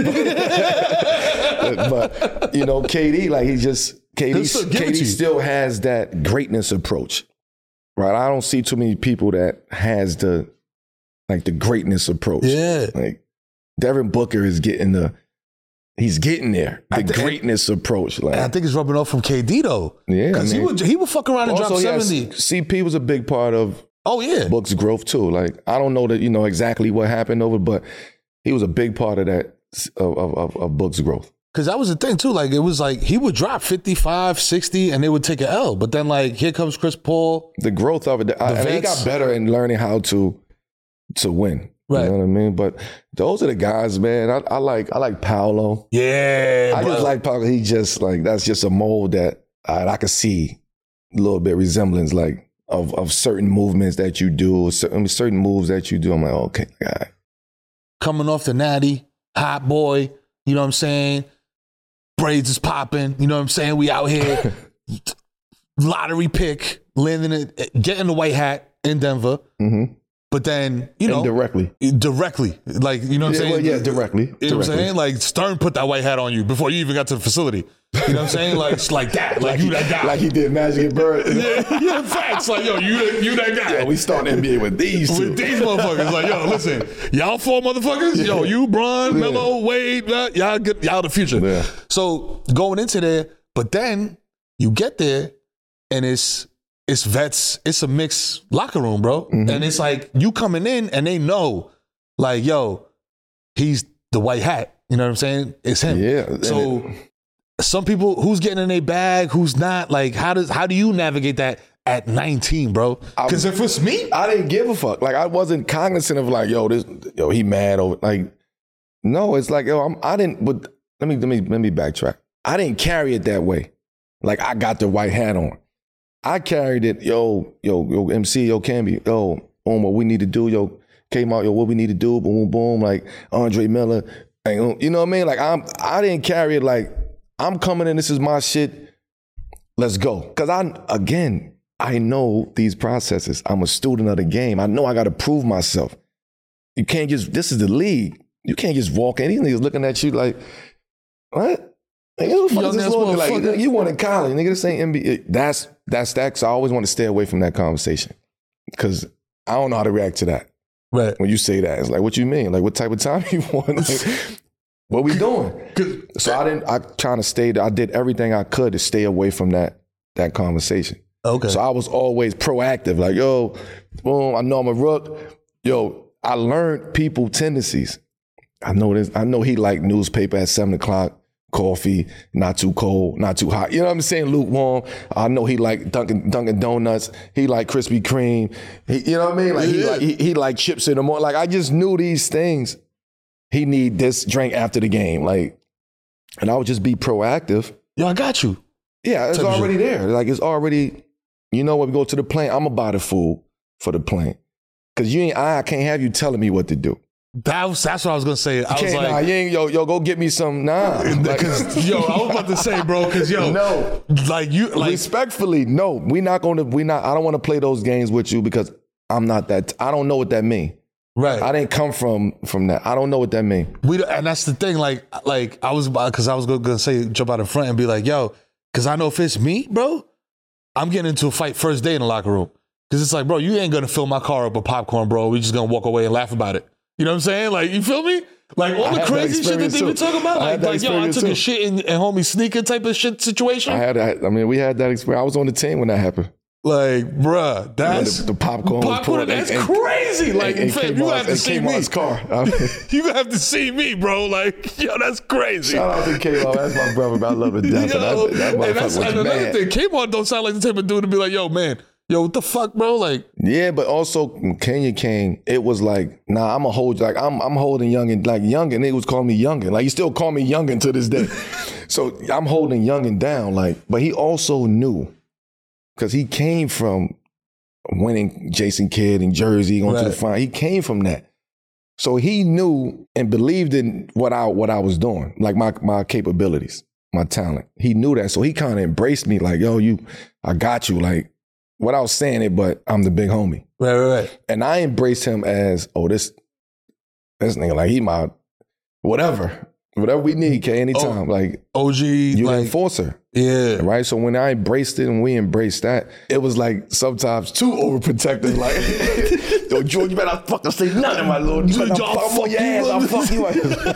but you know, KD, like KD still has that greatness approach, right? I don't see too many people that has the greatness approach. Yeah, like Devin Booker is getting he's getting there. The greatness approach. Like, I think it's rubbing off from KD though. Yeah, because he would fuck around and drop 70. CP was a big part of Book's growth too. Like, I don't know that you know exactly what happened but he was a big part of that of Book's growth. Because that was the thing too. Like it was like he would drop 55, 60, and they would take an L. But then like here comes Chris Paul. The growth of it. And he got better in learning how to win. Right. You know what I mean? But those are the guys, man. I like Paolo. Yeah. I just like Paolo. He just like, that's just a mold that I could see a little bit resemblance like of certain movements that you do, certain moves that you do. I'm like, okay, guy. Coming off the natty, hot boy, you know what I'm saying? Braids is popping, you know what I'm saying? We out here. Lottery pick, landing it, getting the white hat in Denver. Mm-hmm. But then, you know. Directly. Like, you know what I'm saying? Well, yeah, directly. You know what I'm saying? Like, Stern put that white hat on you before you even got to the facility. You know what I'm saying? Like, it's like that. Like you that guy. Like he did Magic and Bird. Yeah, facts. Like, yo, you that guy. Yeah, we start NBA with these two. With these motherfuckers. Like, yo, listen, y'all four motherfuckers, yo, you, Bron, Melo, Wade, y'all the future. Yeah. So going into there, but then you get there and it's it's vets, it's a mixed locker room, bro. Mm-hmm. And it's like you coming in and they know, like, yo, he's the white hat. You know what I'm saying? It's him. Yeah. So some people, who's getting in their bag, who's not, like, how do you navigate that at 19, bro? Because if it's me, I didn't give a fuck. Like, I wasn't cognizant of like, yo, he mad over, like, no, it's like, yo, let me backtrack. I didn't carry it that way. Like, I got the white hat on. I carried it, yo, MC, yo, Camby, yo, what we need to do, yo, came out, yo, what we need to do, boom, boom, like Andre Miller, you know what I mean? Like, I didn't carry it like, I'm coming in, this is my shit, let's go. Because I know these processes. I'm a student of the game. I know I got to prove myself. You can't this is the league. You can't just walk in. These niggas looking at you like, what? Like, who the fuck is this looking like? You want in college, nigga, this ain't NBA. That's that. So I always want to stay away from that conversation because I don't know how to react to that. right? When you say that, it's like, what you mean? Like, what type of time you want? Like, what we doing? So I did everything I could to stay away from that conversation. Okay. So I was always proactive. Like, yo, boom, I know I'm a rook. Yo, I learned people tendencies. I know this. I know he liked newspaper at 7 o'clock, coffee, not too cold, not too hot. You know what I'm saying? Lukewarm. I know he liked Dunkin' Donuts. He liked Krispy Kreme. You know what I mean? Like he liked chips in the morning. Like, I just knew these things. He need this drink after the game. Like, and I would just be proactive. Yo, I got you. Yeah, it's already there. Like, it's already, you know, when we go to the plane, I'm going to buy the food for the plane. Because I can't have you telling me what to do. That's what I was gonna say. I was like, you ain't, yo, go get me some. Nah, because yo, I was about to say, bro, because yo, no, like you, like respectfully, no, I don't want to play those games with you because I'm not that. I don't know what that mean. Right. I didn't come from that. I don't know what that mean. And that's the thing. Like I was gonna say, jump out in front and be like, yo, because I know if it's me, bro, I'm getting into a fight first day in the locker room. Because it's like, bro, you ain't gonna fill my car up with popcorn, bro. We just gonna walk away and laugh about it. You know what I'm saying? Like, you feel me? Like, all the crazy shit that they been talking about. Like yo, I took a shit in homie sneaker type of shit situation. We had that experience. I was on the team when that happened. Like, bruh, that's... The popcorn was poured. That's crazy. Like, fam, you gonna have to see me. Car. You gonna have to see me, bro. Like, yo, that's crazy. Shout out to K-Law. That's my brother. I love it. That motherfucker was mad. Another thing, K-Law don't sound like the type of dude to be like, yo, man, yo, what the fuck, bro? Like, yeah, but also when Kenya came, it was like, nah, I'm a hold, like I'm holding Youngin, like Youngin. They was calling me Youngin. Like, you still call me Youngin to this day. So I'm holding Youngin down, like, but he also knew, because he came from winning Jason Kidd in Jersey, going to the final. He came from that. So he knew and believed in what I was doing, like my capabilities, my talent. He knew that. So he kind of embraced me like, yo, I got you. Like, without saying it, but I'm the big homie. Right. And I embraced him as, this nigga, like, he my whatever we need, K, anytime. Like, OG, you like, an enforcer. Yeah. Right? So when I embraced it and we embraced that, it was like sometimes too overprotective. Like, yo, George, you better fucking say nothing, my lord. You better fuck on your ass. I'll fuck you.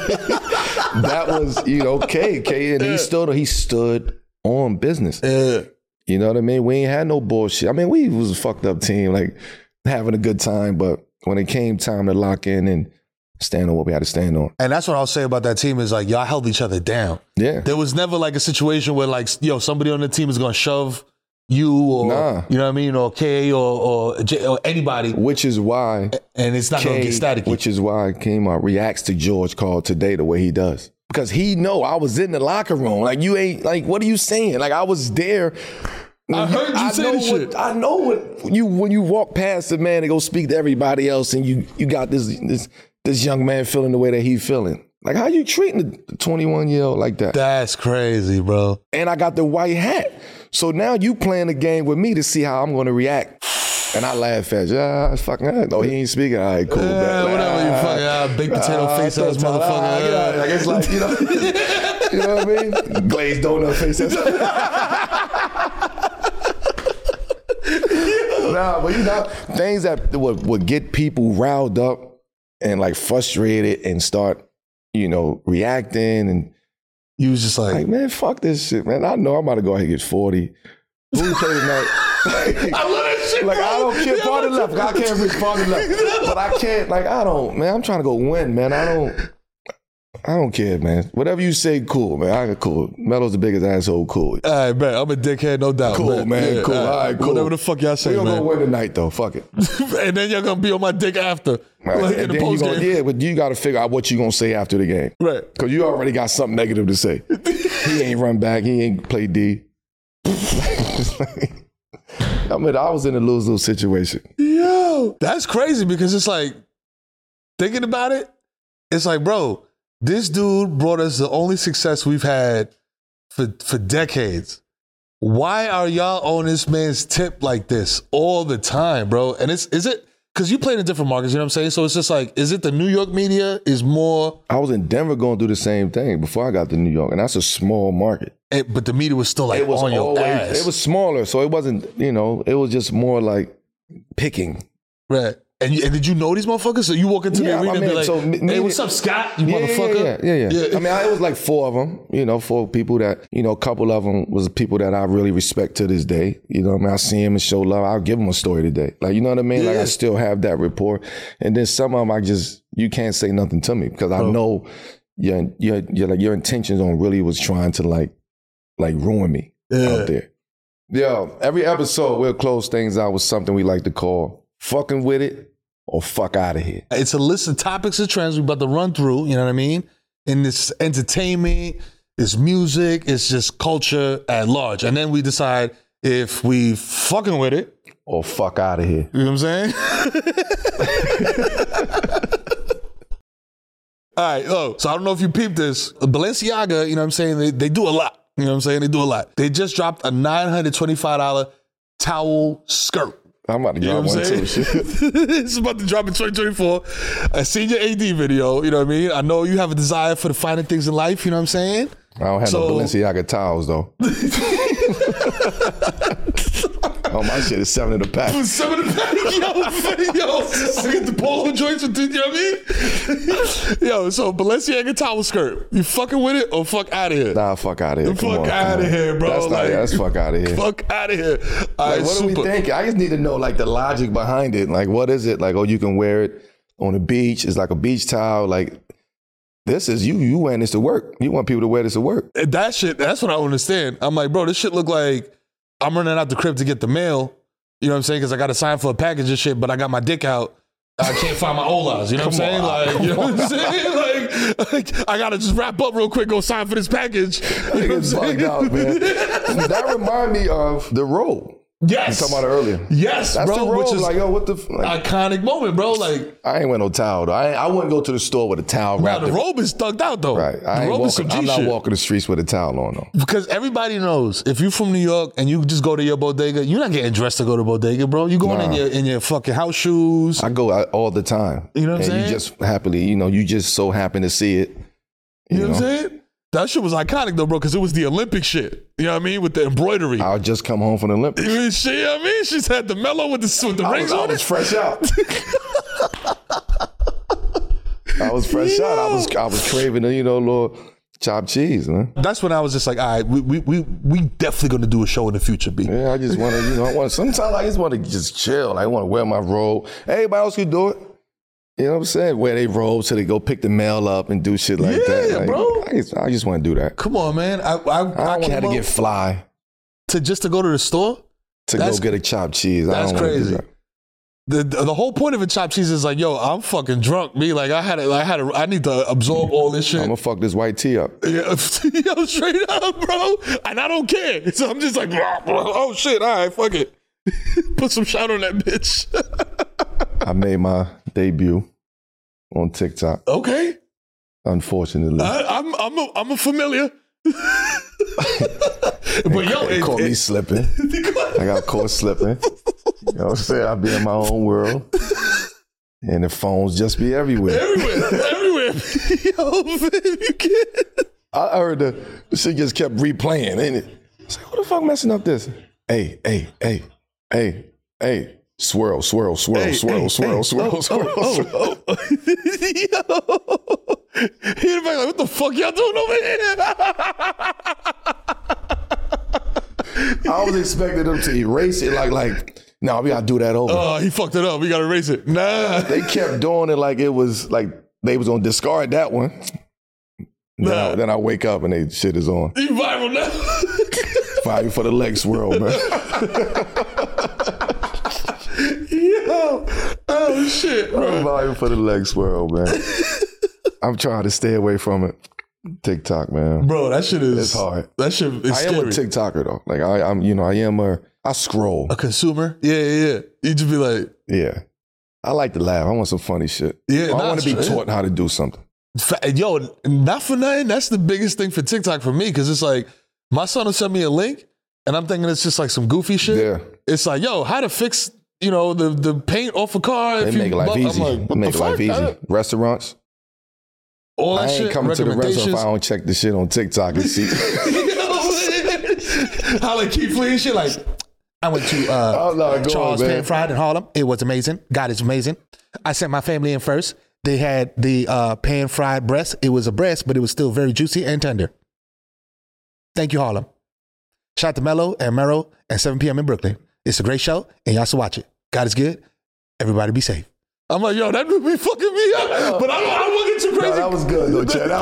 That was, K, and he stood on business. Yeah. You know what I mean? We ain't had no bullshit. I mean, we was a fucked up team, like having a good time, but when it came time to lock in and stand on what we had to stand on. And that's what I'll say about that team is like, y'all held each other down. Yeah. There was never like a situation where like, yo, somebody on the team is going to shove you or, you know what I mean? Or K or anybody. Which is why. And it's not going to get staticky. Which is why Kmart reacts to George Karl today the way he does. Because he know I was in the locker room. Like, you ain't, like, what are you saying? Like, I was there. I heard you say this shit. I know when you walk past the man to go speak to everybody else and you got this young man feeling the way that he feeling. Like, how you treating the 21-year-old like that? That's crazy, bro. And I got the white hat. So now you playing the game with me to see how I'm going to react. And I laugh at you. Fucking, no, he ain't speaking. All right, cool. Whatever you fucking baked potato face ass motherfucker. Like, it's like, you know what I mean? Glazed donut face ass. Nah, but things that would get people riled up and like frustrated and start, reacting, and you was just like, man, fuck this shit, man. I know I'm about to go ahead and get 40. Who we play tonight? I love that shit, Like, bro. I don't care far to left. I can't reach far to left. But I can't, like, I don't, man. I'm trying to go win, man. I don't care, man. Whatever you say, cool, man. I got cool. Melo's the biggest asshole, cool. All right, man. I'm a dickhead, no doubt. Cool, man. Yeah, Cool. All right, cool. Whatever the fuck y'all say, We're gonna man. go win tonight, though. Fuck it. And then y'all gonna be on my dick after. Right. Like in And the then post game. yeah, but you got to figure out what you going to say after the game. Right. Because you already got something negative to say. He ain't run back. He ain't play D. I mean, I was in a lose-lose situation. Yo, that's crazy because it's like, thinking about it, it's like, bro, this dude brought us the only success we've had for decades. Why are y'all on this man's tip like this all the time, bro? And is it, because you played in different markets, you know what I'm saying? So it's just like, is it the New York media is more... I was in Denver going through the same thing before I got to New York, and that's a small market. But the media was still like It was on your ass. It was smaller, so it wasn't, it was just more like picking. Right. And did you know these motherfuckers? So you walk into the arena and be like, hey, what's up, Scott? You motherfucker? Yeah. I mean, it was like 4 of them, 4 people that, a couple of them was people that I really respect to this day. You know what I mean? I see him and show love. I'll give them a story today. Like, you know what I mean? Yeah. Like, I still have that rapport. And then some of them you can't say nothing to me because I know your intentions on really was trying to like ruin me out there. Yeah, every episode we'll close things out with something we like to call fucking with it or fuck out of here. It's a list of topics and trends we're about to run through, you know what I mean? And it's entertainment, it's music, it's just culture at large. And then we decide if we fucking with it or fuck out of here. You know what I'm saying? All right, so I don't know if you peeped this. Balenciaga, you know what I'm saying? They do a lot. You know what I'm saying? They do a lot. They just dropped a $925 towel skirt. I'm about to drop one too. It's about to drop in 2024. I seen your AD video, you know what I mean? I know you have a desire for the finer things in life, you know what I'm saying? I don't have no Balenciaga towels though. Oh, my shit is 7 in the pack. 7 in the pack, yo. I get the polo joints with the, you know what I mean? Yo, so Balenciaga towel skirt. You fucking with it or fuck out of here? Nah, fuck out of here. Fuck out of here, bro. That's fuck out of here. Fuck out of here. All right, what are we thinking? I just need to know like the logic behind it. Like, what is it? Like, oh, you can wear it on the beach. It's like a beach towel. Like, this is you wearing this to work. You want people to wear this to work. That shit, that's what I don't understand. I'm like, bro, this shit look like I'm running out the crib to get the mail. You know what I'm saying? Because I got to sign for a package and shit, but I got my dick out. I can't find my Olas. You know what I'm saying? Like, you know what I'm saying? Like, I got to just wrap up real quick, go sign for this package. You know what I'm saying? Out, man. That remind me of The Robe. Yes. You talking about it earlier. Yes, that's bro. The Robe. Which is like, yo, what the... Like, iconic moment, bro. Like, I ain't wear no towel, though. I wouldn't go to the store with a towel wrapped. The Robe is thugged out, though. Right. The Robe is some G I'm not shit. walking the streets with a towel on, though. Because everybody knows, if you're from New York and you just go to your bodega, you're not getting dressed to go to bodega, bro. You going in your fucking house shoes. I go out all the time. You know what I'm saying? You just happily, you just so happen to see it. You know what I'm saying? That shit was iconic though, bro, because it was the Olympic shit. You know what I mean? With the embroidery. I'll just come home from the Olympics. You know what I mean? She's had the mellow with the rings on it. I was fresh out. I was fresh out. I was craving a little chopped cheese, man. That's when I was just like, all right, we definitely gonna do a show in the future, B. Yeah, I just want to, sometimes I just want to just chill. I want to wear my robe. Everybody else can do it. You know what I'm saying? Wear their robes so they go pick the mail up and do shit like that. Yeah, like, bro. I just want to do that. Come on, man. I don't want to get fly. To go to the store? To go get a chopped cheese. That's crazy. That. The whole point of a chopped cheese is like, yo, I'm fucking drunk. Me, like I need to absorb all this shit. I'm gonna fuck this white tea up. Yeah, yo, straight up, bro. And I don't care. So I'm just like, oh shit, all right, fuck it. Put some shot on that bitch. I made my debut on TikTok. Okay. Unfortunately. I'm a familiar. But yo, they caught me slipping. I got caught slipping. You know what I'm saying? I be in my own world. And the phones just be everywhere. Everywhere. Yo, man, you can't. I heard the shit just kept replaying, ain't it? I was like, who the fuck messing up this? Hey. Swirl. Yo. He in the back like, what the fuck y'all doing over here? I was expecting them to erase it like, no, we gotta do that over. Oh, he fucked it up. We gotta erase it. Nah. They kept doing it like it was like they was gonna discard that one. Then I wake up and they shit is on. You viral now. Fighting for the Lex world, man. Yo. Oh shit, bro. I'm fighting for the Lex world, man. I'm trying to stay away from it. TikTok, man. Bro, that shit is it's hard. That shit is I am scary. a TikToker though. Like I scroll. A consumer? Yeah. You just be like, Yeah. I like to laugh. I want some funny shit. Yeah, I want to be that's true. taught how to do something. yo, not for nothing. That's the biggest thing for TikTok for me because it's like my son will send me a link and I'm thinking it's just like some goofy shit. Yeah. It's like, yo, how to fix, the paint off a car. They make life easy. I'm like, what Make the life fuck? easy. Restaurants. All that I shit. ain't coming to the restaurant if I recommendations. don't check the shit on TikTok and see. How like Keith Lee and shit like. I went to Charles Pan Fried in Harlem. It was amazing. God, it's amazing. I sent my family in first. They had the pan fried breast. It was a breast, but it was still very juicy and tender. Thank you, Harlem. Shout out to Mello and Mero at 7 p.m. in Brooklyn. It's a great show, and y'all should watch it. God is good. Everybody be safe. I'm like, yo, that would be fucking me up. But I don't want to get too crazy. No, that was good, though, Chad.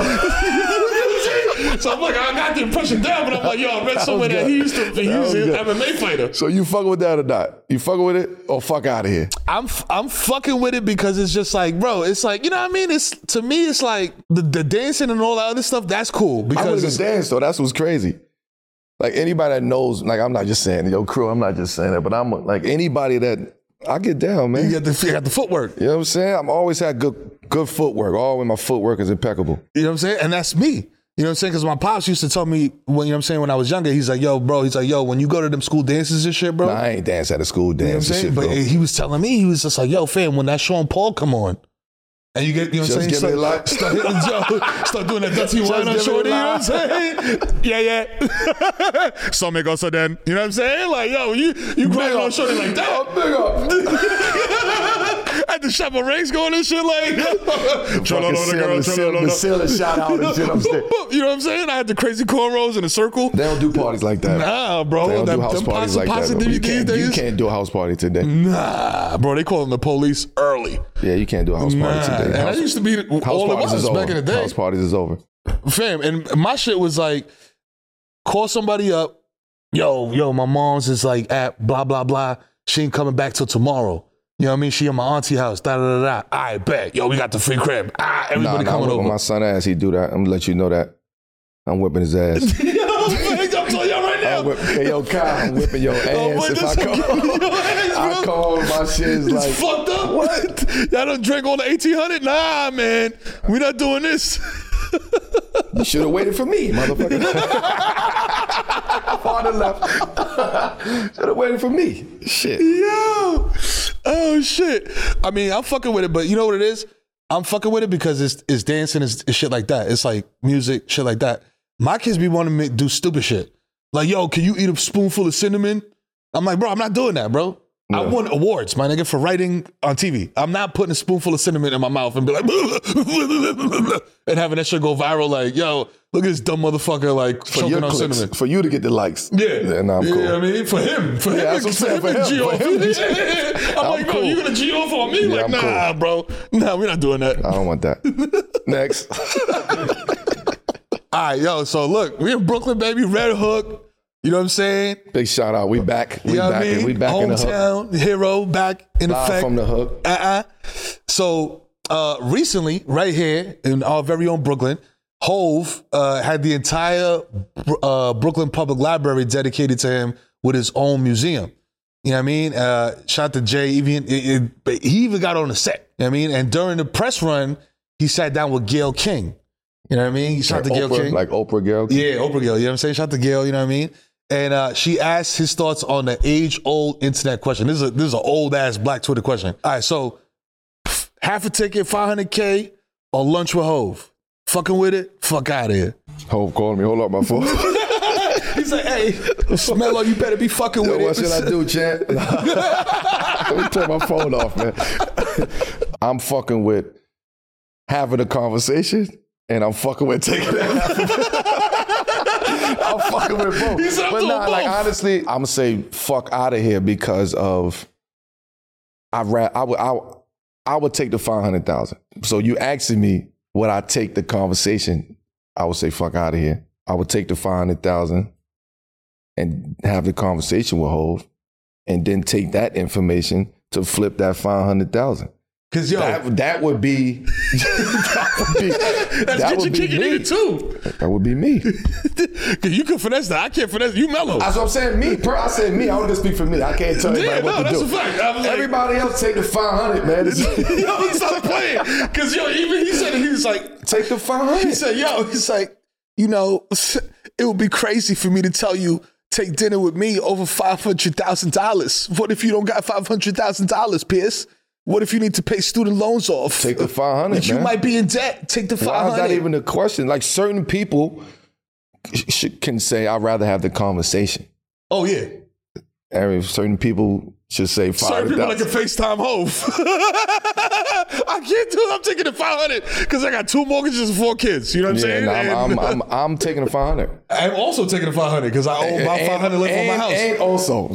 So I'm like, I got the impression down, but I'm like, yo, I read somewhere that he used to be an MMA fighter. So you fucking with that or not? You fucking with it or fuck out of here? I'm fucking with it because it's just like, bro, it's like, you know what I mean? It's to me, it's like the dancing and all that other stuff, that's cool. I Because wouldn't dance though. That's what's crazy. Like anybody that knows, like I'm not just saying, yo, crew, I'm not just saying that, but I'm like anybody that I get down, man. you got the footwork. You know what I'm saying? I've always had good footwork. Always my footwork is impeccable. You know what I'm saying? And that's me. You know what I'm saying? Because my pops used to tell me, when I was younger, he's like, yo, bro, when you go to them school dances and shit, bro. Nah, I ain't dance at a school You know what I'm dance and saying? shit, But bro. he was telling me, he was just like, yo, fam, when that Sean Paul come on, and you get, you know what I'm Just saying? give me a lot. Start doing that dirty wine on give me shorty, a you know what I'm saying? Yeah. So make us then. You know what I'm saying? Like, yo, you grab on shorty like that. Big up. At the Chapeau rings going and shit like. The ceiling shout out and shit upstairs. You know what I'm saying? I had the crazy cornrows in a circle. They don't do parties like that. Nah, bro. They don't do Them house parties like that. Posse No. You DVDs, can't do a house party today. Nah, bro. They calling the police early. Yeah, you can't do a house party today. And that used to be House all it parties was is back over. in the day. House parties is over. Fam, and my shit was like, call somebody up. Yo, my mom's is like at blah, blah, blah. She ain't coming back till tomorrow. You know what I mean? She in my auntie house. Da. I bet. Yo, we got the free crib. Everybody coming over. When my son ass, he do that. I'm gonna let you know that. I'm whipping his ass. I'm telling y'all right now. Hey, yo, Kyle, I'm whipping your ass if I call. I call my shit is like. It's fucked up. What? Y'all done drank all the 1800? Nah, man. We not doing this. You should have waited for me, motherfucker. Farther left. Should have waited for me. Shit. Yo. Oh, shit. I mean, I'm fucking with it, but you know what it is? I'm fucking with it because it's dancing, it's shit like that. It's like music, shit like that. My kids be wanting me to do stupid shit. Like, yo, can you eat a spoonful of cinnamon? I'm like, bro, I'm not doing that, bro. I won awards, my nigga, for writing on TV. I'm not putting a spoonful of cinnamon in my mouth and be like, and having that shit go viral. Like, yo, look at this dumb motherfucker, like, choking on cinnamon. For you to get the likes. Yeah. Nah, I'm cool. You know what I mean? For him. that's what I'm saying, for him. I'm like, bro, cool. you gonna G off on me? Yeah, like, I'm nah, bro. Nah, we're not doing that. I don't want that. Next. All right, yo, so look, we in Brooklyn, baby, Red Hook. You know what I'm saying? Big shout out. We back. We You know what back. I mean? We back in the hook. Hometown hero back in Live effect. from the hook. So recently, right here in our very own Brooklyn, Hove had the entire Brooklyn Public Library dedicated to him with his own museum. You know what I mean? Shout out to Jay. He even got on the set. You know what I mean? And during the press run, he sat down with Gayle King. You know what I mean? Shout out to Gayle King. Like Oprah Gayle King. Yeah, Oprah Gayle. You know what I'm saying? Shout out to Gayle. You know what I mean? And she asked his thoughts on the age-old internet question. This is an old-ass Black Twitter question. All right, so half a ticket, $500K, or lunch with Hove. Fucking with it? Fuck out of here. Hove calling me. Hold up my phone. He's like, hey, Smello, you better be fucking with What it. should I do, champ? Let me turn my phone off, man. I'm fucking with having a conversation, and I'm fucking with taking that half I'm fucking with both. He said, I'm but doing both. like honestly, I'm gonna say fuck out of here because of I would take the 500,000. So you asking me would I take the conversation? I would say fuck out of here. I would take the 500,000 and have the conversation with Hov, and then take that information to flip that 500,000. Cause yo, that would be that's get you kicking in too. That would be me. Cause you can finesse that. I can't finesse. You mellow. That's what I'm saying. I said me. I would just speak for me. I can't tell anybody what to do. That's a fact. I was like, everybody else take the 500, man. Yo, stop playing. Cause yo, even he said he was like, take the 500. He said, yo, he's like, you know, it would be crazy for me to tell you take dinner with me over $500,000. What if you don't got $500,000, Pierce? What if you need to pay student loans off? Take the 500, if you might be in debt, take the 500. Why is that even a question? Like certain people can say, I'd rather have the conversation. Oh, yeah. Certain people should say 500,000. Certain people like a FaceTime Hov. I can't do it. I'm taking the 500 because I got 2 mortgages and 4 kids. You know what I'm saying? No, I'm taking the 500. I'm also taking the 500 because I owe about 500 left on my house. And also.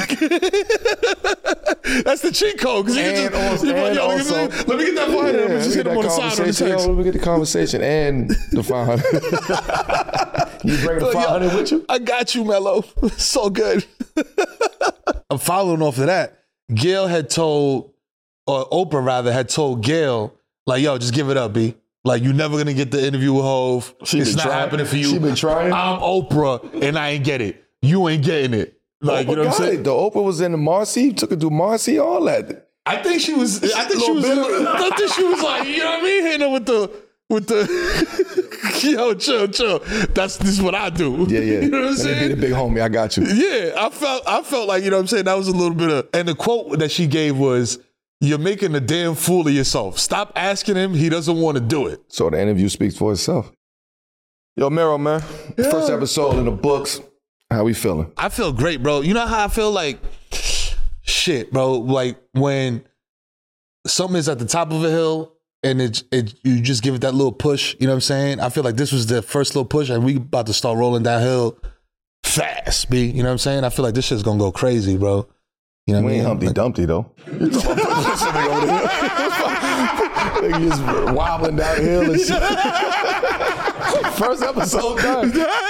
That's the cheat code. Let me get that 500. Let me just hit him on the side of the text. Let me get the conversation and the 500. You bring the 500 with you? I got you, Mello. So good. I'm following off of that. Gail had told, or Oprah rather, had told Gail, like, yo, just give it up, B. Like, you're never going to get the interview with Hov. It's not happening for you. She been trying. I'm Oprah, and I ain't get it. You ain't getting it. Like, you know what I'm saying? The Oprah was in the Marcy, took her to Marcy, all that. I think she was like, you know what I mean? Hitting her with the yo, chill. This is what I do. Yeah. You know what I'm saying? Let me be the big homie. I got you. Yeah, I felt like, you know what I'm saying? That was a little bit of, and the quote that she gave was, you're making a damn fool of yourself. Stop asking him. He doesn't want to do it. So the interview speaks for itself. Yo, Mero, man. Yeah. First episode in the books. How we feeling? I feel great, bro. You know how I feel like shit, bro? Like when something is at the top of a hill and you just give it that little push, you know what I'm saying? I feel like this was the first little push and we about to start rolling downhill fast, B. You know what I'm saying? I feel like this shit's gonna go crazy, bro. You know what I mean? We ain't Humpty Dumpty, though. They just wobbling downhill and shit. First episode done.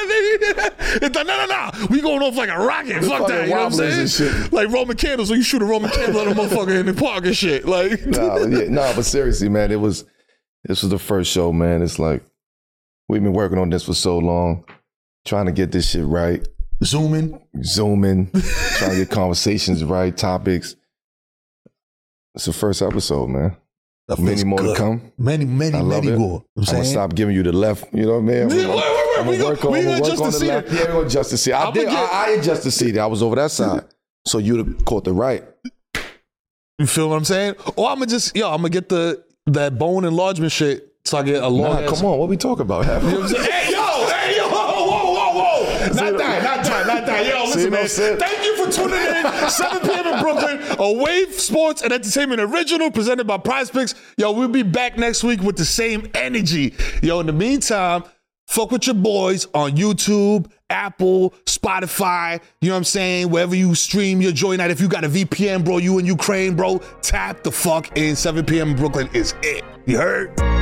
No. We going off like a rocket. Fuck that. You know what I'm saying? Like Roman candles. When you shoot a Roman candle at a motherfucker in the park and shit. Like, but seriously, man, this was the first show, man. It's like we've been working on this for so long, trying to get this shit right. Zooming, trying to get conversations right, topics. It's the first episode, man. Many more to come. Many more. I'm gonna stop giving you the left. You know what I mean? I'm gonna work on the left. Yeah, we're gonna adjust the seat. I adjust the seat. I was over that side, so you'd caught the right. You feel what I'm saying? Or I'm gonna get that bone enlargement shit so I get a long. Come on, what we talking about? You know what I'm saying? Hey yo, whoa. Not that. Yo, listen, man. Thank you for tuning in. 7 p.m. in Brooklyn, a Wave Sports and Entertainment original presented by Prize Picks. Yo, we'll be back next week with the same energy. Yo, in the meantime, fuck with your boys on YouTube, Apple, Spotify, you know what I'm saying? Wherever you stream your joy night. If you got a VPN, bro, you in Ukraine, bro, tap the fuck in. 7 p.m. in Brooklyn is it. You heard?